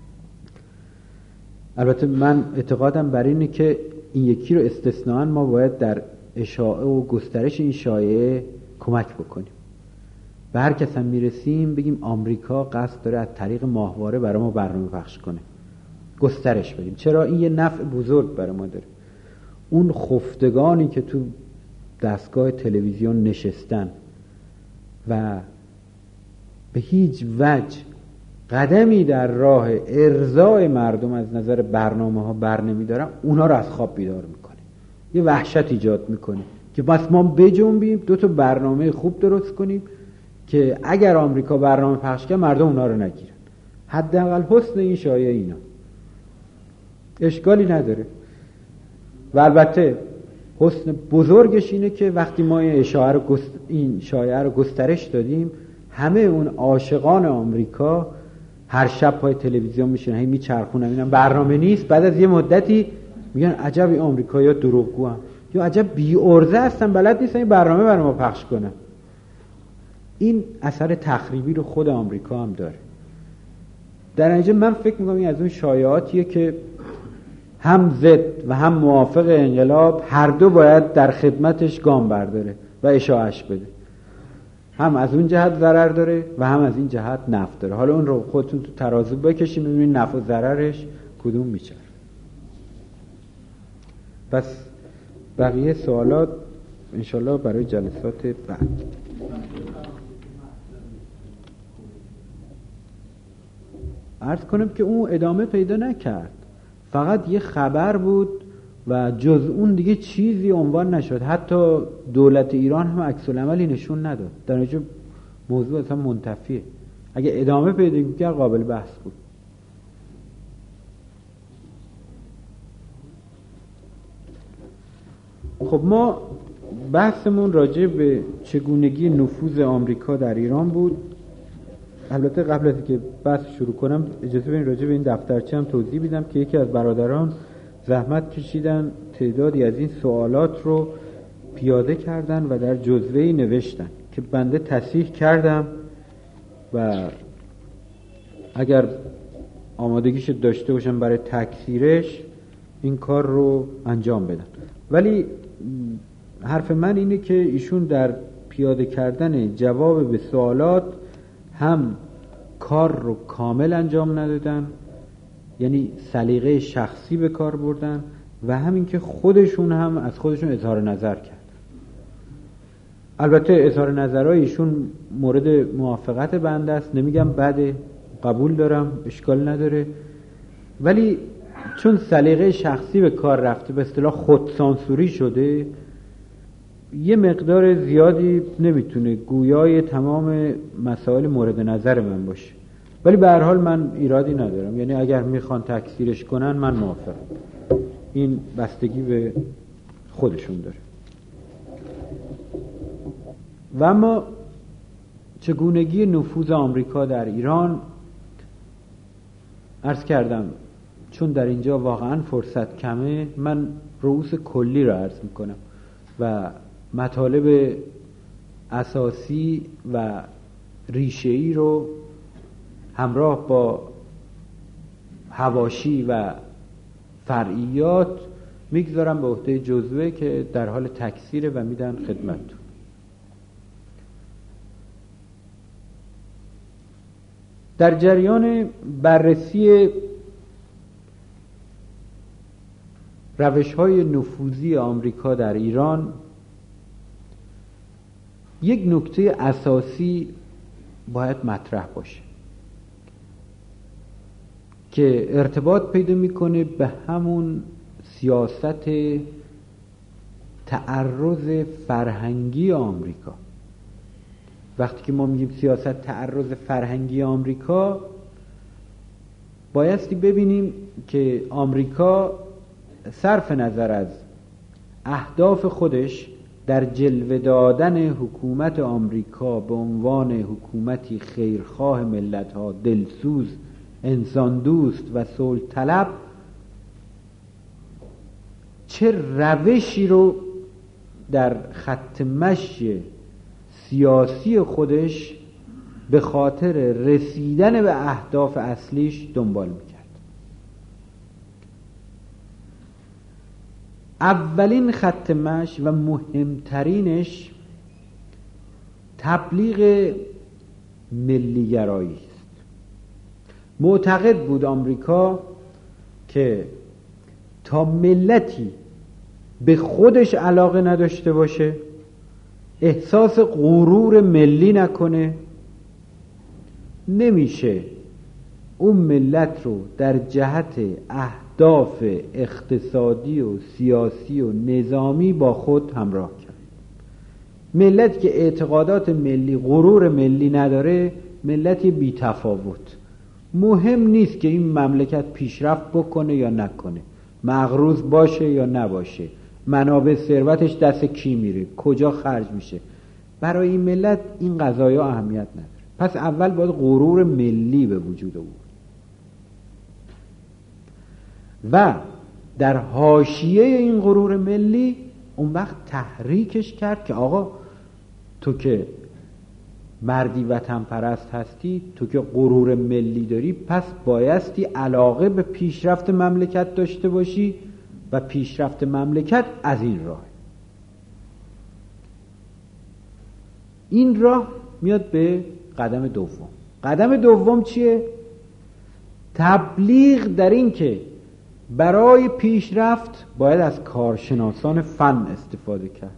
البته من اعتقادم بر اینه که این یکی رو استثناً ما باید در اشاعه و گسترش این شایعه کمک بکنیم. به هر کس هم میرسیم بگیم آمریکا قصد داره از طریق ماهواره برای ما برنامه پخش کنه، گسترش بدیم. چرا؟ این یه نفع بزرگ برای ما داره. اون خفتگانی که تو دستگاه تلویزیون نشستن و به هیچ وجه قدمی در راه ارضای مردم از نظر برنامه ها بر نمی دارن، اونا رو از خواب بیدار میکنه، یه وحشت ایجاد میکنه که بس ما بجنبیم دو تا برنامه خوب درست کنیم که اگر آمریکا برنامه پخش کنه مردم اونا رو نگیرن. حداقل حسن این شایعه اینا اشکالی نداره. و البته حسن بزرگش اینه که وقتی ما این اشاعه رو گست... این شایعه رو گسترش دادیم، همه اون عاشقان آمریکا هر شب پای تلویزیون میشینن، هی میچرخونن، اینا برنامه نیست، بعد از یه مدتی میگن عجب این آمریکایی‌ها دروغگوان، یا عجب بی ارزه هستن، بلد نیستن این برنامه برای ما پخش کنن. این اثر تخریبی رو خود آمریکا هم داره. در نتیجه من فکر میکنم این از اون شایعاتیه که هم ضد و هم موافق انقلاب هر دو باید در خدمتش گام برداره و اشاعش بده. هم از اون جهت ضرر داره و هم از این جهت نفع داره. حالا اون رو خودتون تو ترازو بکشید ببینید نفع و ضررش کدوم میچره. پس بقیه سوالات انشالله برای جلسات بعد. عرض کنم که اون ادامه پیدا نکرد، فقط یه خبر بود و جز اون دیگه چیزی عنوان نشد. حتی دولت ایران هم عکس العملی نشون نداد. در نتیجه موضوع اصلا منتفیه. اگه ادامه پیدا کرد قابل بحث بود. خب ما بحثمون راجع به چگونگی نفوذ آمریکا در ایران بود. البته قبل از اینکه بحث شروع کنم اجازه بدین راجع به این دفترچه هم توضیح بدم که یکی از برادران زحمت کشیدن تعدادی از این سوالات رو پیاده کردن و در جزوه‌ای نوشتن که بنده تصحیح کردم و اگر آمادگیش داشته باشم برای تکثیرش این کار رو انجام بدم. ولی حرف من اینه که ایشون در پیاده کردن جواب به سوالات هم کار رو کامل انجام ندادن، یعنی سلیقه شخصی به کار بردن، و همین که خودشون هم از خودشون اظهار نظر کرد. البته اظهار نظرهای ایشون مورد موافقت بنده است، نمیگم بده، قبول دارم، اشکال نداره، ولی چون سلیقه شخصی به کار رفته، به اصطلاح خودسانسوری شده، یه مقدار زیادی نمیتونه گویای تمام مسائل مورد نظر من باشه. ولی به هر حال من ایرادی ندارم، یعنی اگر میخوان تکثیرش کنن من موافقم. این بستگی به خودشون داره. و اما چگونگی نفوذ آمریکا در ایران، عرض کردم چون در اینجا واقعا فرصت کمه، من رؤوس کلی رو عرض میکنم و مطالب اساسی و ریشه‌ای رو همراه با حواشی و فرعیات میگذارم به عهده جزوه که در حال تکثیره و میدن خدمتتون. در جریان بررسی روش‌های نفوذی آمریکا در ایران یک نکته اساسی باید مطرح باشه که ارتباط پیدا میکنه به همون سیاست تعرض فرهنگی آمریکا. وقتی که ما میگیم سیاست تعرض فرهنگی آمریکا، بایستی ببینیم که آمریکا صرف نظر از اهداف خودش در جلوه دادن حکومت آمریکا به عنوان حکومتی خیرخواه ملت‌ها، دلسوز، انسان دوست و صلح طلب، چه روشی رو در خط مشی سیاسی خودش به خاطر رسیدن به اهداف اصلیش دنبال میکرد. اولین خط مشی و مهمترینش تبلیغ ملیگرایی است. معتقد بود آمریکا که تا ملتی به خودش علاقه نداشته باشه، احساس غرور ملی نکنه، نمیشه اون ملت رو در جهت اهداف اقتصادی و سیاسی و نظامی با خود همراه کرد. ملت که اعتقادات ملی، غرور ملی نداره، ملتی بی تفاوت. مهم نیست که این مملکت پیشرفت بکنه یا نکنه، مغروض باشه یا نباشه، منابع ثروتش دست کی میره، کجا خرج میشه. برای این ملت این قضایا اهمیت نداره. پس اول باید غرور ملی به وجود آورد و در حاشیه این غرور ملی اون وقت تحریکش کرد که آقا تو که مردی وطن پرست هستی، تو که غرور ملی داری، پس بایستی علاقه به پیشرفت مملکت داشته باشی و پیشرفت مملکت از این راه. این راه میاد به قدم دوم. قدم دوم چیه؟ تبلیغ در این که برای پیشرفت باید از کارشناسان فن استفاده کرد.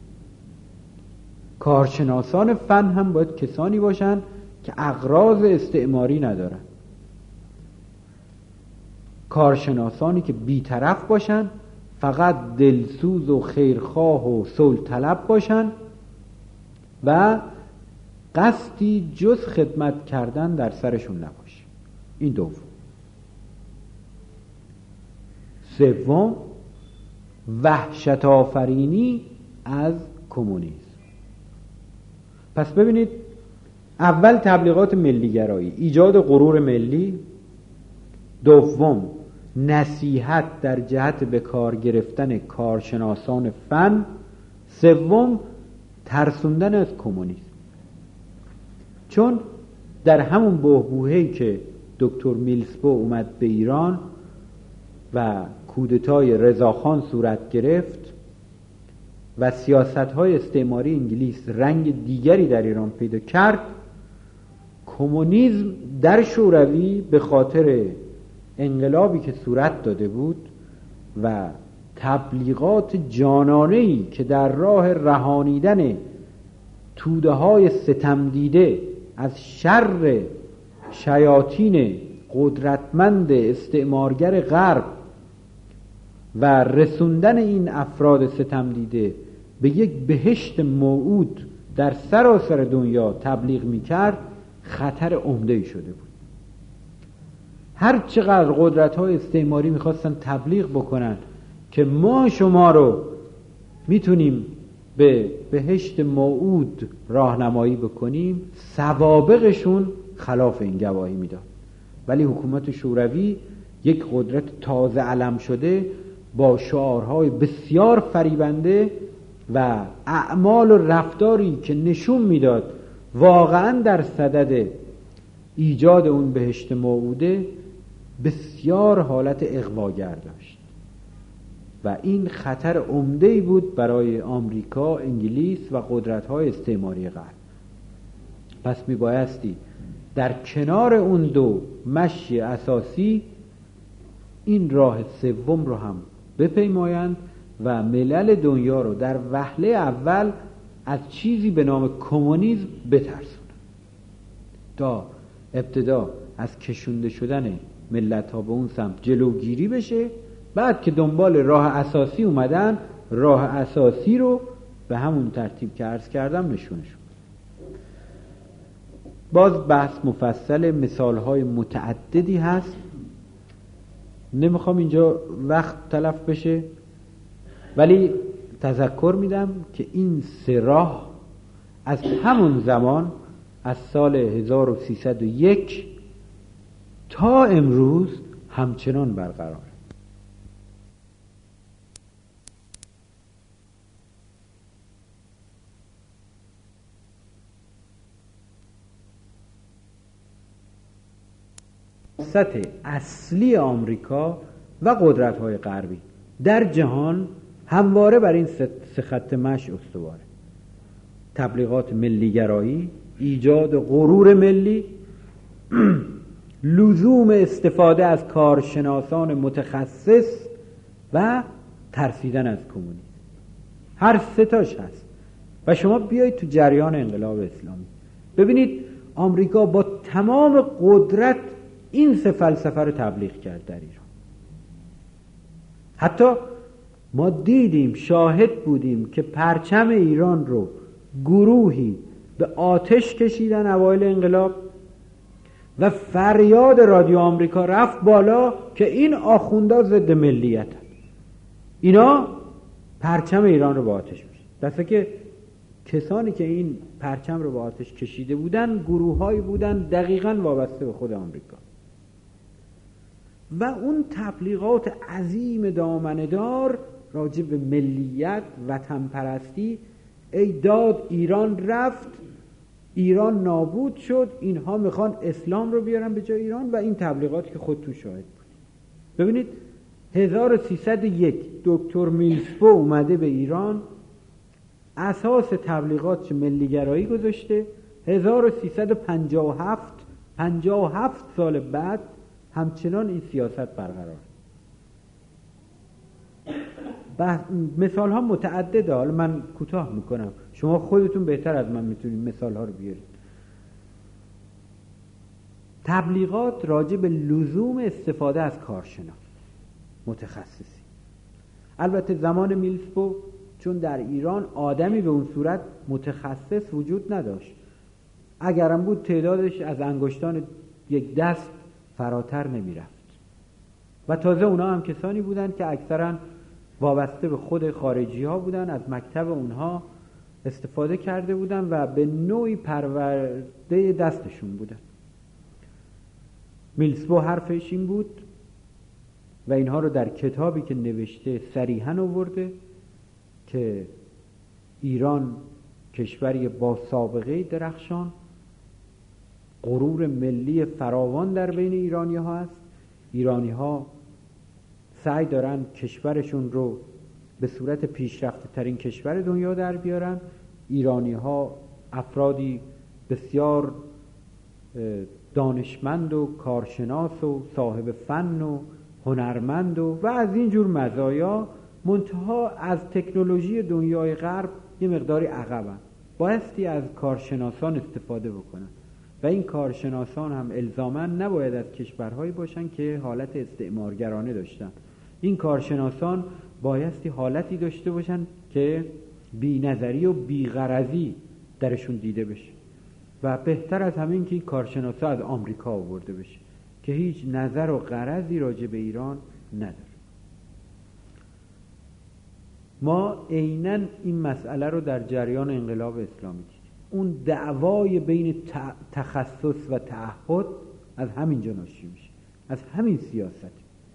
کارشناسان فن هم باید کسانی باشن که اغراض استعماری ندارن، کارشناسانی که بی‌طرف باشن، فقط دلسوز و خیرخواه و صلح طلب باشن و قصدی جز خدمت کردن در سرشون نباشه. این دوم. سوم، وحشت آفرینی از کمونیسم. پس ببینید، اول تبلیغات ملیگرایی، ایجاد غرور ملی. دوم، نصیحت در جهت به کار گرفتن کارشناسان فن. سوم، ترسوندن از کمونیسم. چون در همون بحبوحه‌ای که دکتر میلسپو اومد به ایران و کودتای رضاخان صورت گرفت و سیاست‌های استعماری انگلیس رنگ دیگری در ایران پیدا کرد، کمونیسم در شوروی به خاطر انقلابی که صورت داده بود و تبلیغات جانانه‌ای که در راه رهانیدن توده‌های ستم دیده از شر شیاطین قدرتمند استعمارگر غرب و رسوندن این افراد ستم دیده به یک بهشت موعود در سراسر دنیا تبلیغ می‌کرد، خطر عمده‌ای شده بود. هر چقدر قدرت‌های استعماری می‌خواستن تبلیغ بکنن که ما شما رو میتونیم به بهشت موعود راهنمایی بکنیم، سوابقشون خلاف این گواهی میداد. ولی حکومت شوروی، یک قدرت تازه علم شده، با شعارهای بسیار فریبنده و اعمال و رفتاری که نشون میداد واقعا در صدد ایجاد اون بهشت موعوده، بسیار حالت اغواگر داشت و این خطر عمده‌ای بود برای آمریکا، انگلیس و قدرت‌های استعماری غرب. پس میبایستی در کنار اون دو مشی اساسی این راه سوم رو هم بپیمایند و ملل دنیا رو در وهله اول از چیزی به نام کمونیسم بترسونن تا ابتدا از کشونده شدن ملت ها به اون سمت جلوگیری بشه، بعد که دنبال راه اساسی اومدن راه اساسی رو به همون ترتیب که عرض کردم نشونشون. باز بحث مفصل، مثال های متعددی هست، نمیخوام اینجا وقت تلف بشه، ولی تذکر میدم که این سه راه از همون زمان، از سال هزار و سیصد و یک تا امروز همچنان برقرار. سطح اصلی آمریکا و قدرت‌های غربی در جهان همواره بر این سه خط مشی استواره: تبلیغات ملیگرایی، ایجاد غرور ملی، لزوم استفاده از کارشناسان متخصص و ترسیدن از کمونیسم. هر سه تاش هست. و شما بیایید تو جریان انقلاب اسلامی ببینید آمریکا با تمام قدرت این سه فلسفه رو تبلیغ کرد در ایران. حتی ما دیدیم، شاهد بودیم که پرچم ایران رو گروهی به آتش کشیدن اوایل انقلاب و فریاد رادیو آمریکا رفت بالا که این آخوندا ضد ملیت هست. اینا پرچم ایران رو به آتش می‌کشن. دسته که کسانی که این پرچم رو به آتش کشیده بودن گروه‌هایی بودن دقیقاً وابسته به خود آمریکا. و اون تبلیغات عظیم دامنه‌دار راجع به ملیت، وطن پرستی، ای داد ایران رفت، ایران نابود شد، اینها میخوان اسلام رو بیارن به جای ایران، و این تبلیغاتی که خود تو شاهد بود. ببینید هزار و سیصد و یک دکتر میلسپو اومده به ایران، اساس تبلیغات ملیگرایی گذاشته. هزار و سیصد و پنجاه و هفت پنجاه و هفت سال بعد همچنان این سیاست برقرار. مثال ها متعدده، حالا من کوتاه میکنم، شما خودتون بهتر از من میتونید مثال ها رو بیارید. تبلیغات راجع به لزوم استفاده از کارشناس متخصصی. البته زمان میلسپو چون در ایران آدمی به اون صورت متخصص وجود نداشت، اگرم بود تعدادش از انگشتان یک دست فراتر نمی رفت. و تازه اونا هم کسانی بودن که اکثرا وابسته به خود خارجی ها بودن، از مکتب اونها استفاده کرده بودن و به نوعی پرورده دستشون بودن. میلسپو حرفش این بود و اینها رو در کتابی که نوشته صریحاً آورده که ایران کشوری با سابقه درخشان، غرور ملی فراوان در بین ایرانی ها است. ایرانی ها سعی دارن کشورشون رو به صورت پیشرفته ترین کشور دنیا در بیارن. ایرانی ها افرادی بسیار دانشمند و کارشناس و صاحب فن و هنرمند و و از این جور مزایا، منتها از تکنولوژی دنیای غرب یه مقداری عقبن. بایستی از کارشناسان استفاده بکنن و این کارشناسان هم الزاماً نباید از کشورهایی باشن که حالت استعمارگرانه داشتن. این کارشناسان بایستی حالتی داشته باشن که بی نظری و بی غرضی درشون دیده بشه و بهتر از همین که این کارشناسا از آمریکا آورده بشه که هیچ نظر و غرضی راجع به ایران نداره. ما عیناً این مسئله رو در جریان انقلاب اسلامی دیدیم. اون دعوای بین تخصص و تعهد از همین جا ناشی میشه، از همین سیاست.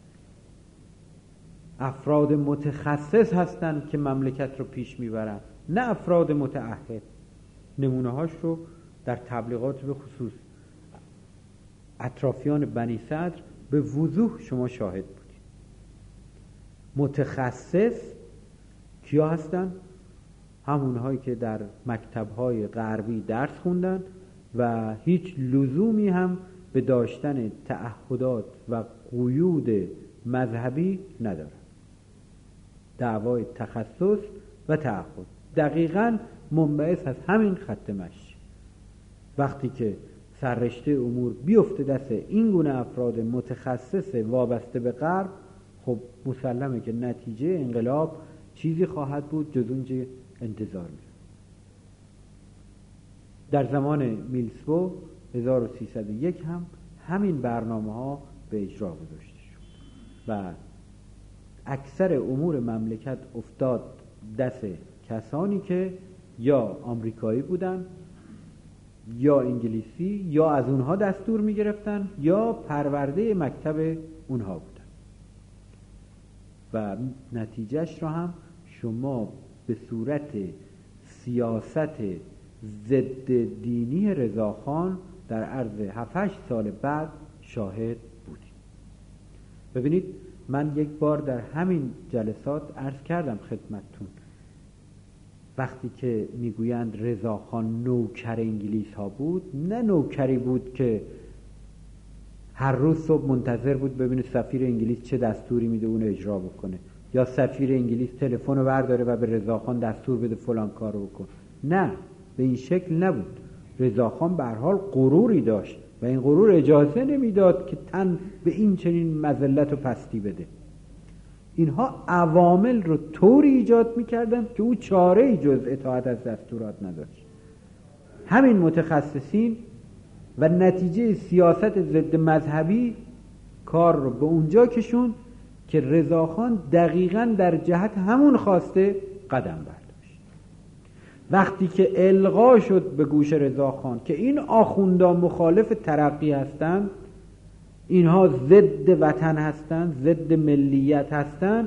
افراد متخصص هستند که مملکت رو پیش میبرن، نه افراد متعهد. نمونه هاش رو در تبلیغات به خصوص اطرافیان بنی صدر به وضوح شما شاهد بودید. متخصص کیا هستن؟ همونهایی که در مکتب‌های غربی درس خوندن و هیچ لزومی هم به داشتن تعهدات و قیود مذهبی ندارن. دعوای تخصص و تعهد. دقیقاً منبعث از همین خط مشی. وقتی که سررشته امور بیفته دست این گونه افراد متخصص وابسته به غرب، خب مسلمه که نتیجه انقلاب چیزی خواهد بود جز اون چه انتظار میره. در زمان میلسبو هزار و سیصد و یک هم همین برنامه ها به اجرا گذاشته شد و اکثر امور مملکت افتاد دست کسانی که یا آمریکایی بودن یا انگلیسی، یا از اونها دستور می گرفتن یا پرورده مکتب اونها بودن و نتیجهش را هم شما به صورت سیاست ضد دینی رضاخان در عرض هفت هشت سال بعد شاهد بودیم. ببینید، من یک بار در همین جلسات عرض کردم خدمتتون، وقتی که میگویند رضاخان نوکر انگلیس ها بود، نه نوکری بود که هر روز صبح منتظر بود ببینه سفیر انگلیس چه دستوری میده اون اجرا بکنه، یا سفیر انگلیس تلفن رو برداره و به رضاخان دستور بده فلان کارو بکن. نه، به این شکل نبود. رضاخان به هر حال غروری داشت و این غرور اجازه نمیداد که تن به این چنین مذلت و پستی بده. اینها عوامل رو طوری ایجاد میکردن که او چاره ای جز اطاعت از دستورات نداشت. همین متخصصین و نتیجه سیاست ضد مذهبی کار رو به اونجا کشون که رضاخان دقیقاً در جهت همون خواسته قدم برداشت. وقتی که القا شد به گوش رضاخان که این آخوندان مخالف ترقی هستند، اینها ضد وطن هستند، ضد ملیت هستند،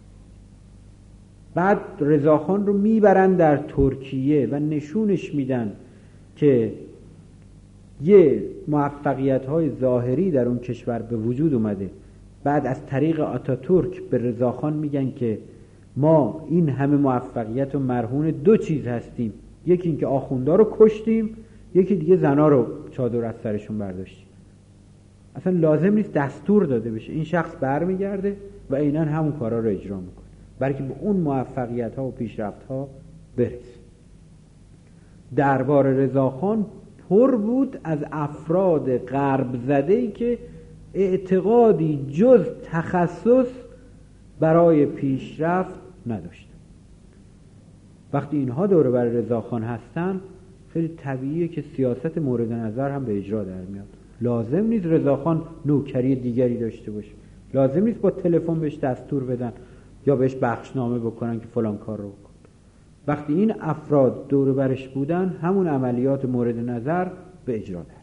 بعد رضاخان رو میبرن در ترکیه و نشونش میدن که یه موفقیت های ظاهری در اون کشور به وجود اومده. بعد از طریق آتاتورک به رضاخان میگن که ما این همه موفقیت و مرهون دو چیز هستیم، یکی این که آخوندا رو کشتیم، یکی دیگه زنا رو چادر از سرشون برداشتیم. اصلا لازم نیست دستور داده بشه، این شخص برمیگرده و عیناً همون کارا رو اجرا میکنه، برای که به اون موفقیت ها و پیشرفت ها برسه. دربار رضاخان پر بود از افراد غرب زده‌ای که اعتقادی جز تخصص برای پیشرفت نداشتن. وقتی اینها دور بر رضاخان هستن، خیلی طبیعیه که سیاست مورد نظر هم به اجرا در میاد. لازم نیست رضاخان نوکری دیگری داشته باشه، لازم نیست با تلفن بهش دستور بدن یا بهش بخشنامه بکنن که فلان کار رو بکن. وقتی این افراد دور برش بودن، همون عملیات مورد نظر به اجرا در میاد.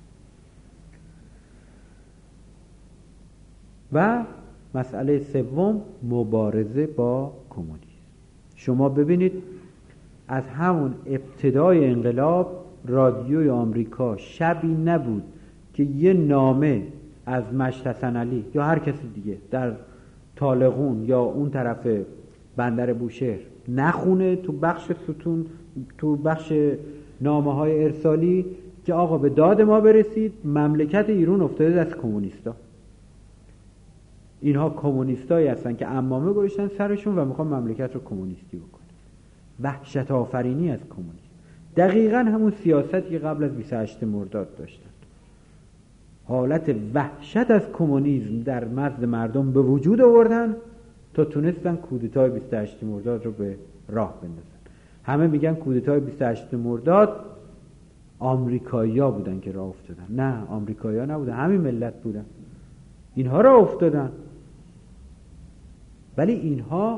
و مسئله سوم، مبارزه با کمونیسم. شما ببینید از همون ابتدای انقلاب رادیوی آمریکا شبی نبود که یه نامه از مشت حسن علی یا هر کسی دیگه در طالقون یا اون طرف بندر بوشهر نخونه تو بخش ستون، تو بخش نامه های ارسالی که آقا به داد ما برسید، مملکت ایران افتاده دست کمونیستا. اینها کمونیستایی هستن که عمامه گذاشتن سرشون و میخوان مملکت رو کمونیستی بکنن. وحشت آفرینی از کمونیسم، دقیقاً همون سیاستی که قبل از بیست و هشتم مرداد داشتن. حالت وحشت از کمونیسم در مغز مردم به وجود آوردن تا تونستن کودتای بیست و هشتم مرداد رو به راه بندازن. همه میگن کودتای بیست و هشتم مرداد آمریکایی‌ها بودن که راه افتادن. نه، آمریکایی‌ها نبودن، همین ملت بودن، اینها راه افتادن. ولی اینها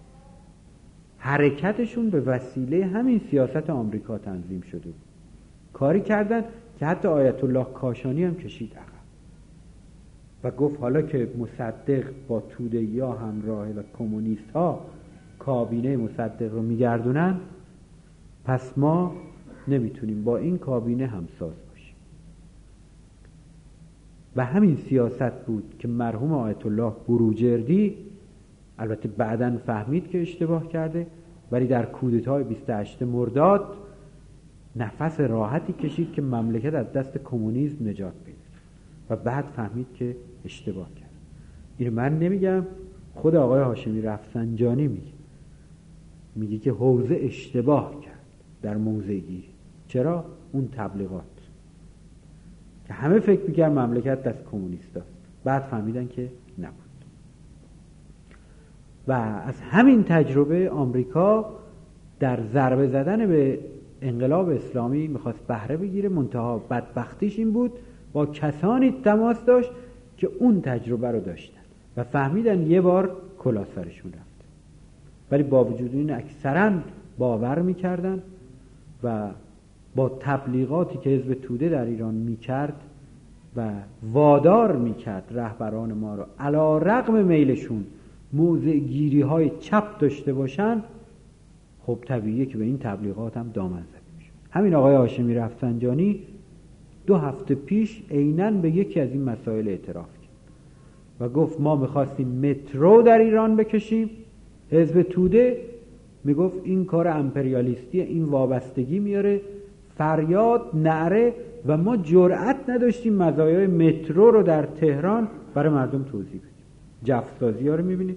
حرکتشون به وسیله همین سیاست آمریکا تنظیم شده بود. کاری کردن که حتی آیت الله کاشانی هم کشید عقب و گفت حالا که مصدق با توده‌ای‌ها همراهه و کمونیست ها کابینه مصدق رو میگردونن، پس ما نمیتونیم با این کابینه همساز باشیم. و همین سیاست بود که مرحوم آیت الله بروجردی البته بعداً فهمید که اشتباه کرده، ولی در کودتای بیست و هشتم مرداد نفس راحتی کشید که مملکت از دست کمونیسم نجات پیدا و بعد فهمید که اشتباه کرد. اینو من نمیگم، خود آقای هاشمی رفسنجانی میگه. میگه که حوزه اشتباه کرد در موضع گیری. چرا؟ اون تبلیغات که همه فکر میکرد مملکت دست کمونیست است، بعد فهمیدن که نبود. و از همین تجربه آمریکا در ضربه زدن به انقلاب اسلامی میخواست بهره بگیره، منتها بدبختیش این بود با کسانی تماس داشت که اون تجربه رو داشتن و فهمیدن یه بار کلاه سرشون رفت، ولی با وجود این اکثرا باور میکردن و با تبلیغاتی که حزب توده در ایران میکرد و وادار میکرد رهبران ما رو علی رغم میلشون موضع گیری های چپ داشته باشن، خب طبیعیه که به این تبلیغات هم دامن زده میشه. همین آقای هاشمی رفسنجانی دو هفته پیش عیناً به یکی از این مسائل اعتراف کرد و گفت ما میخواستیم مترو در ایران بکشیم، حزب توده میگفت این کار امپریالیستی، این وابستگی میاره، فریاد نعره، و ما جرأت نداشتیم مزایای مترو رو در تهران برای مردم توضیح بدیم. جفسازی ها رو میبینید،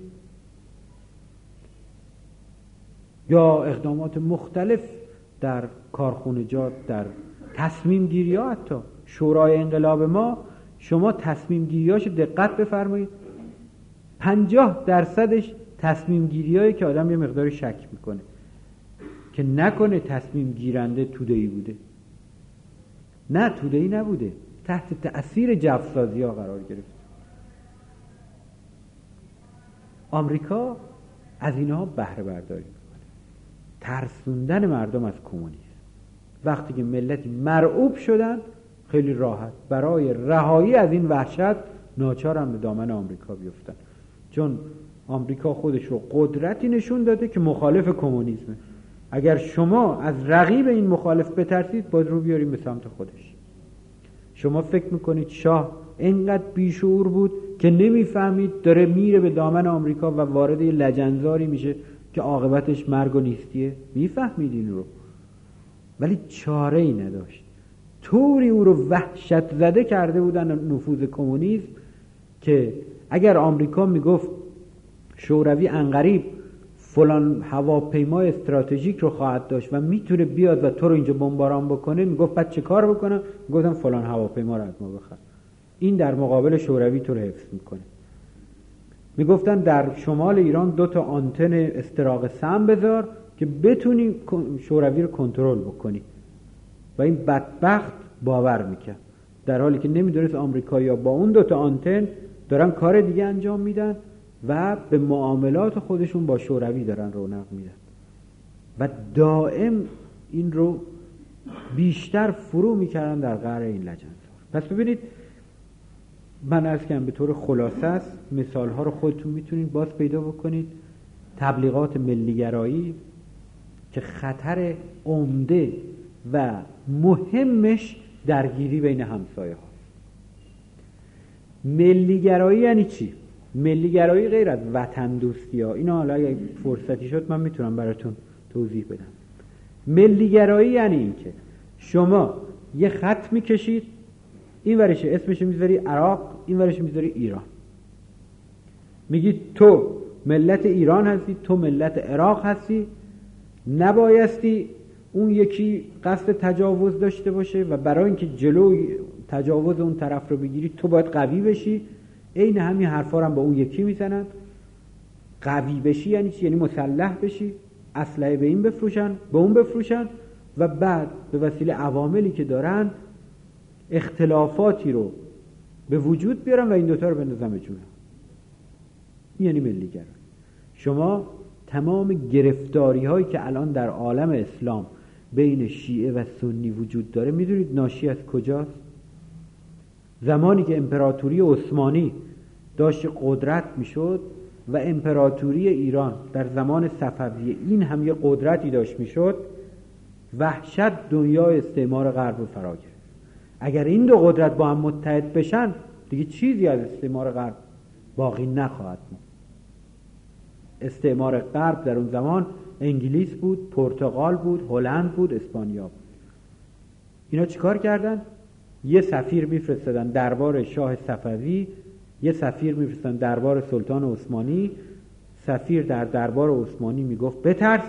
یا اقدامات مختلف در کارخونجات، در تصمیم گیری ها. حتی شورای انقلاب ما، شما تصمیم گیری هاش دقت بفرمایید، پنجاه درصدش تصمیم گیری هایی که آدم یه مقداری شک میکنه که نکنه تصمیم گیرنده توده‌ای بوده. نه، توده‌ای نبوده، تحت تأثیر جفسازی ها قرار گرفت. آمریکا از اینها بهره برداری میکنه، ترسوندن مردم از کمونیسم. وقتی که ملتی مرعوب شدن، خیلی راحت برای رهایی از این وحشت ناچار هم به دامن آمریکا بیفتن، چون آمریکا خودش رو قدرتی نشون داده که مخالف کمونیسمه. اگر شما از رقیب این مخالف بترسید، باید رو بیاریم به سمت خودش. شما فکر میکنید شاه اینقدر بیشعور بود که نمیفهمید داره میره به دامن آمریکا و وارد یه لجنزاری میشه که عاقبتش مرگ و نیستیه؟ میفهمید این رو، ولی چاره ای نداشت. طوری او رو وحشت زده کرده بودن نفوذ کمونیسم که اگر آمریکا میگفت شوروی عنقریب فلان هواپیمای استراتژیک رو خواهد داشت و میتونه بیاد و تو رو اینجا بمباران بکنه، میگفت بعد چه کار بکنم؟ میگفتم فلان هواپیما رو از ما بخر، این در مقابل شوروی تو رو حفظ میکنه. میگفتن در شمال ایران دو تا آنتن استراق سم بذار که بتونی شوروی رو کنترل بکنی، و این بدبخت باور میکرد، در حالی که نمیدونست آمریکایی‌ها با اون دو تا آنتن دارن کار دیگه انجام میدن و به معاملات خودشون با شوروی دارن رونق میدن و دائم این رو بیشتر فرو میکردن در قعر این لجنزار. پس ببینید، من عرض کردم به طور خلاصه است، مثال ها رو خودتون میتونید باز پیدا بکنید. تبلیغات ملیگرایی که خطر عمده و مهمش درگیری بین همسایه ها. ملیگرایی یعنی چی؟ ملیگرایی غیر از وطن دوستی ها، اینا حالا اگه فرصتی شد من میتونم براتون توضیح بدم. ملیگرایی یعنی این که شما یه خط میکشید، این ورشه اسمشو میذاری عراق، این ورشه میذاری ایران، میگی تو ملت ایران هستی، تو ملت عراق هستی، نبایستی اون یکی قصد تجاوز داشته باشه و برای اینکه جلوی تجاوز اون طرف رو بگیری تو باید قوی بشی. عین همین حرفا رو هم با اون یکی میزنن. قوی بشی یعنی چی؟ یعنی مسلح بشی، اسلحه به این بفروشن به اون بفروشن و بعد به وسیله عواملی که دارن اختلافاتی رو به وجود بیارن و این دوتا رو بندازن به جون. یعنی ملیگرایی. شما تمام گرفتاری هایی که الان در عالم اسلام بین شیعه و سنی وجود داره، میدونید ناشی از کجاست؟ زمانی که امپراتوری عثمانی داشت قدرت میشد و امپراتوری ایران در زمان صفویه این هم یه قدرتی داشت میشد، وحشت دنیای استعمار غرب رو فرا گرفت. اگر این دو قدرت با هم متحد بشن، دیگه چیزی از استعمار غرب باقی نخواهد بود. استعمار غرب در اون زمان انگلیس بود، پرتغال بود، هلند بود، اسپانیا بود. اینا چیکار کردن؟ یه سفیر میفرستادن دربار شاه صفوی، یه سفیر میفرستادن دربار سلطان عثمانی. سفیر در دربار عثمانی میگفت بترس،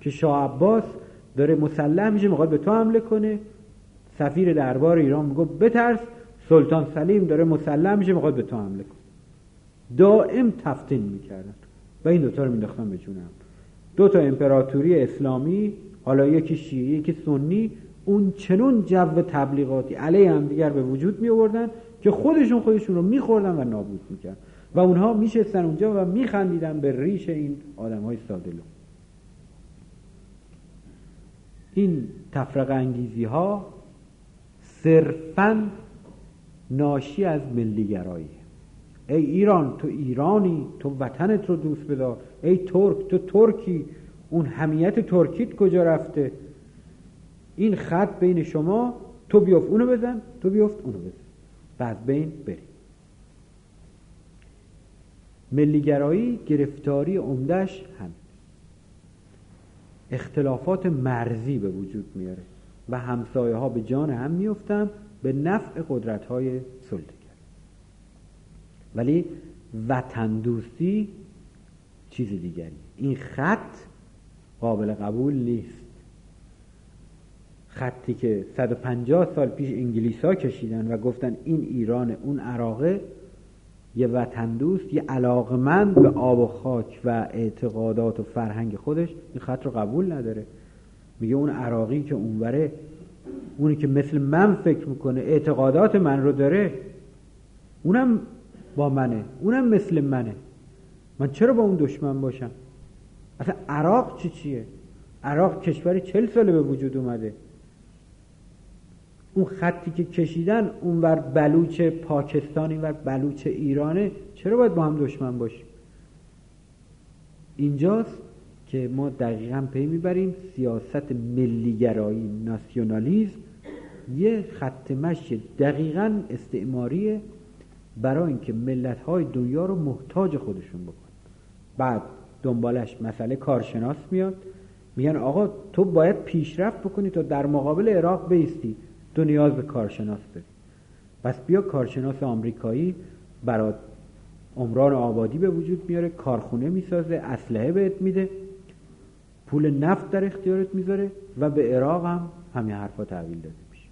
که شاه عباس داره مسلح میشه میخواد به تو حمله کنه، سفیر دربار ایران میگه بترس، سلطان سلیم داره مسلح میشه میخواد به تو حمله کنه. دائم تفتین میکردن و این دوتا رو مینداختن به جون هم. دو تا امپراتوری اسلامی، حالا یکی شیعی یکی سنی، اون چنون جو تبلیغاتی علیه هم دیگر به وجود می آوردن که خودشون خودشون رو میخوردن و نابود میکردن و اونها میشستن اونجا و میخندیدن به ریش این آدم های سادلو. این تفرقه انگیزی ها صرفاً ناشی از ملیگرایی. ای ایران تو ایرانی، تو وطنت رو دوست بدار، ای ترک تو ترکی، اون همیت ترکیت کجا رفته؟ این خط بین شما، تو بیفت اونو بزن، تو بیفت اونو بزن، بعد بین بری. ملیگرایی گرفتاری عمدش هم اختلافات مرزی به وجود میاره و همسایه ها به جان هم میفتن به نفع قدرت های سلطه‌گر. ولی وطن دوستی چیز دیگری. این خط قابل قبول نیست. خطی که صد و پنجاه سال پیش انگلیس ها کشیدن و گفتن این ایران اون عراقه، یه وطن دوست، یه علاقمند به آب و خاک و اعتقادات و فرهنگ خودش این خط رو قبول نداره. میگه اون عراقی که اونوره، اونی که مثل من فکر میکنه، اعتقادات من رو داره، اونم با منه، اونم مثل منه، من چرا با اون دشمن باشم؟ اصلا عراق چی چیه؟ عراق کشوری چل ساله به وجود اومده. اون خطی که کشیدن اونور بلوچ پاکستان، اینور بلوچ ایرانه، چرا باید با هم دشمن باشیم؟ اینجاست که ما دقیقاً پی میبریم سیاست ملیگرایی، ناسیونالیسم یه خط مشی دقیقاً استعماریه برای اینکه ملت‌های دنیا رو محتاج خودشون بکن. بعد دنبالش مسئله کارشناس میاد، میگن آقا تو باید پیشرفت بکنی تا در مقابل عراق بایستی، تو نیاز به کارشناس داری. پس بیا کارشناس آمریکایی برات عمران آبادی به وجود میاره، کارخونه میسازه، اسلحه بهت میده، پول نفت در اختیارت میذاره و به عراق هم همین حرفا تحویل داده میشه.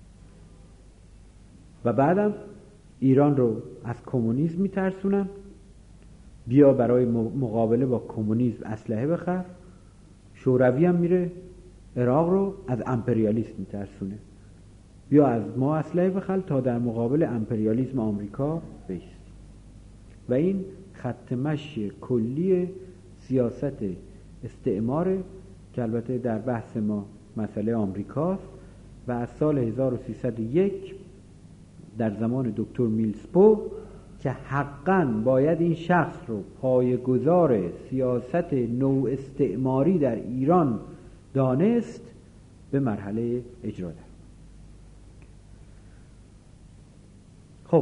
و بعدم ایران رو از کمونیسم میترسونن، بیا برای مقابله با کمونیسم اسلحه بخر. شوروی هم میره عراق رو از امپریالیسم میترسونه، بیا از ما اسلحه بخر تا در مقابل امپریالیسم آمریکا بایستی. و این خط مشی کلی سیاست استعمار که البته در بحث ما مسئله آمریکاست و از سال هزار و سیصد و یک در زمان دکتر میلسپو که حقاً باید این شخص رو پایه‌گذار سیاست نو استعماری در ایران دانست، به مرحله اجرا در. خب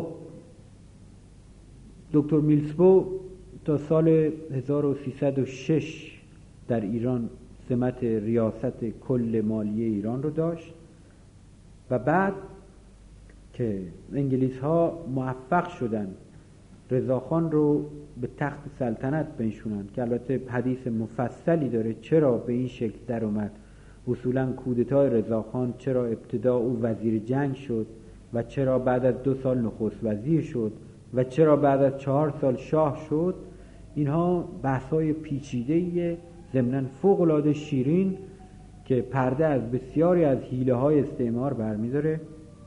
دکتر میلسپو تا سال هزار و سیصد و شش در ایران سمت ریاست کل مالیه ایران رو داشت و بعد که انگلیس ها موفق شدن رضاخان رو به تخت سلطنت بنشونن، که البته حدیث مفصلی داره چرا به این شکل در اومد، اصولا کودتای رضاخان چرا ابتدا او وزیر جنگ شد و چرا بعد از دو سال نخست وزیر شد و چرا بعد از چهار سال شاه شد، اینها بحث‌های پیچیده‌ای ضمناً فوق‌العاده شیرین که پرده از بسیاری از حیله‌های استعمار برمی‌داره.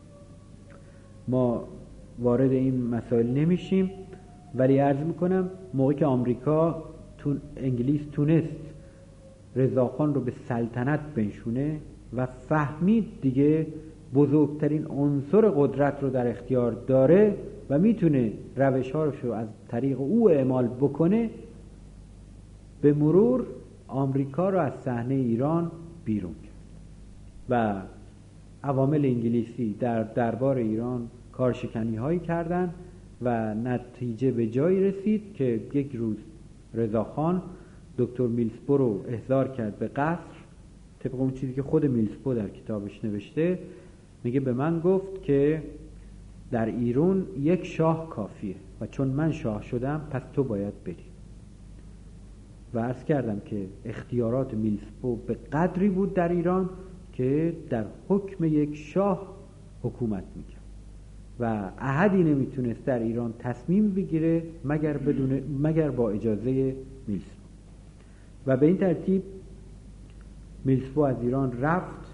ما وارد این مسائل نمیشیم، ولی عرض میکنم موقعی که آمریکا تون انگلیس تونست رضاخان رو به سلطنت بنشونه و فهمید دیگه بزرگترین عنصر قدرت رو در اختیار داره و میتونه روش‌ها رو از طریق او اعمال بکنه، به مرور آمریکا رو از صحنه ایران بیرون کرد و عوامل انگلیسی در دربار ایران کارشکنی هایی کردن و نتیجه به جایی رسید که یک روز رضاخان دکتر میلسپو رو احضار کرد به قصر. طبق اون چیزی که خود میلسپو در کتابش نوشته، میگه به من گفت که در ایران یک شاه کافیه و چون من شاه شدم پس تو باید بری. و عرض کردم که اختیارات میلسپو به قدری بود در ایران که در حکم یک شاه حکومت میکرد و احدی نمیتونست در ایران تصمیم بگیره مگر بدون مگر با اجازه میلسپو. و به این ترتیب میلسپو از ایران رفت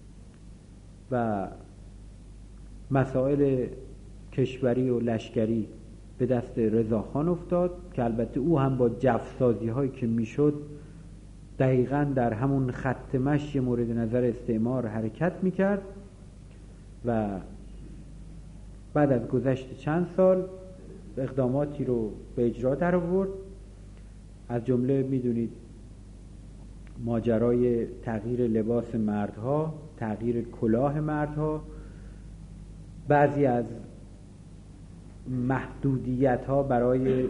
و مسائل کشوری و لشکری به دست رضاخان افتاد که البته او هم با جفسازی هایی که میشد دقیقاً در همون خط مشی مورد نظر استعمار حرکت میکرد و بعد از گذشت چند سال اقداماتی رو به اجرا در آورد. از جمله میدونید ماجرای تغییر لباس مردها، تغییر کلاه مردها، بعضی از محدودیت ها برای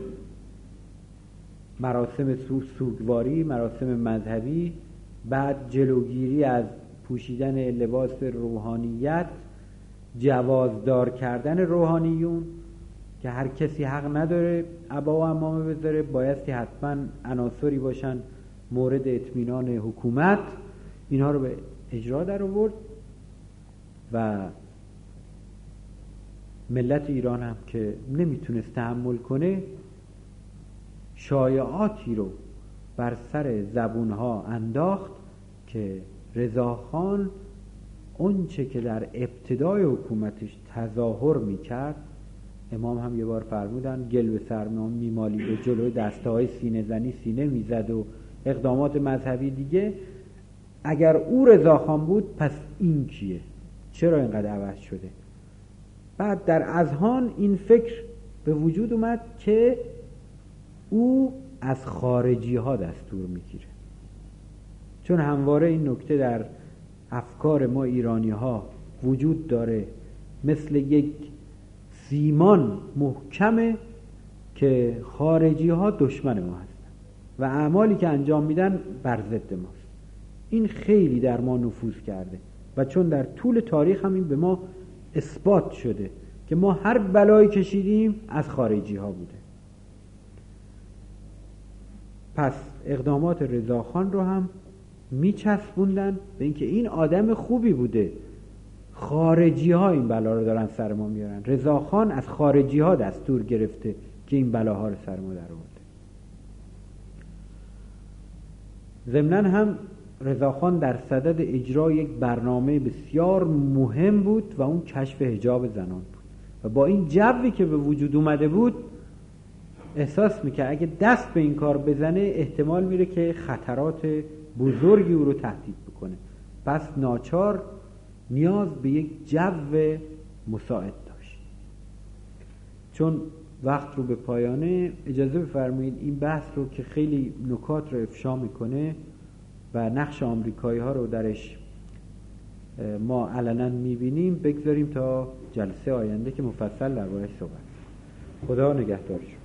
مراسم سوگواری، مراسم مذهبی، بعد جلوگیری از پوشیدن لباس روحانیت، جوازدار کردن روحانیون که هر کسی حق نداره عبا و عمامه بذاره، بایستی حتما عناصری باشن مورد اطمینان حکومت. اینها رو به اجرا در آورد و ملت ایران هم که نمیتونست تحمل کنه شایعاتی رو بر سر زبونها انداخت که رضاخان اون چه که در ابتدای حکومتش تظاهر میکرد، امام هم یه بار فرمودن گل به سر میمالید و جلوی دسته های سینه زنی سینه میزد و اقدامات مذهبی دیگه، اگر او رضاخان بود پس این کیه؟ چرا اینقدر عوض شده؟ بعد در اذهان این فکر به وجود اومد که او از خارجی ها دستور میگیره، چون همواره این نکته در افکار ما ایرانی ها وجود داره، مثل یک سیمان محکمه که خارجی ها دشمن ما هستن و اعمالی که انجام میدن بر ضد ماست. این خیلی در ما نفوذ کرده و چون در طول تاریخ هم این به ما اثبات شده که ما هر بلایی کشیدیم از خارجی ها بوده. پس اقدامات رضاخان رو هم میچسبوندن به اینکه این آدم خوبی بوده، خارجی ها این بلا رو دارن سر ما میارن، رضاخان از خارجی ها دستور گرفته که این بلاها رو سر ما در آورده. ضمناً هم رضاخان در صدد اجرای یک برنامه بسیار مهم بود و اون کشف حجاب زنان بود و با این جوی که به وجود اومده بود احساس میکرد اگه دست به این کار بزنه احتمال میره که خطرات بزرگی او رو تهدید بکنه. پس ناچار نیاز به یک جو مساعد داشت. چون وقت رو به پایانه، اجازه بفرمایید این بحث رو که خیلی نکات رو افشا میکنه و نقش آمریکایی ها رو درش ما علنا میبینیم بگذاریم تا جلسه آینده که مفصل درباره‌اش صحبت. خدا نگهدارش.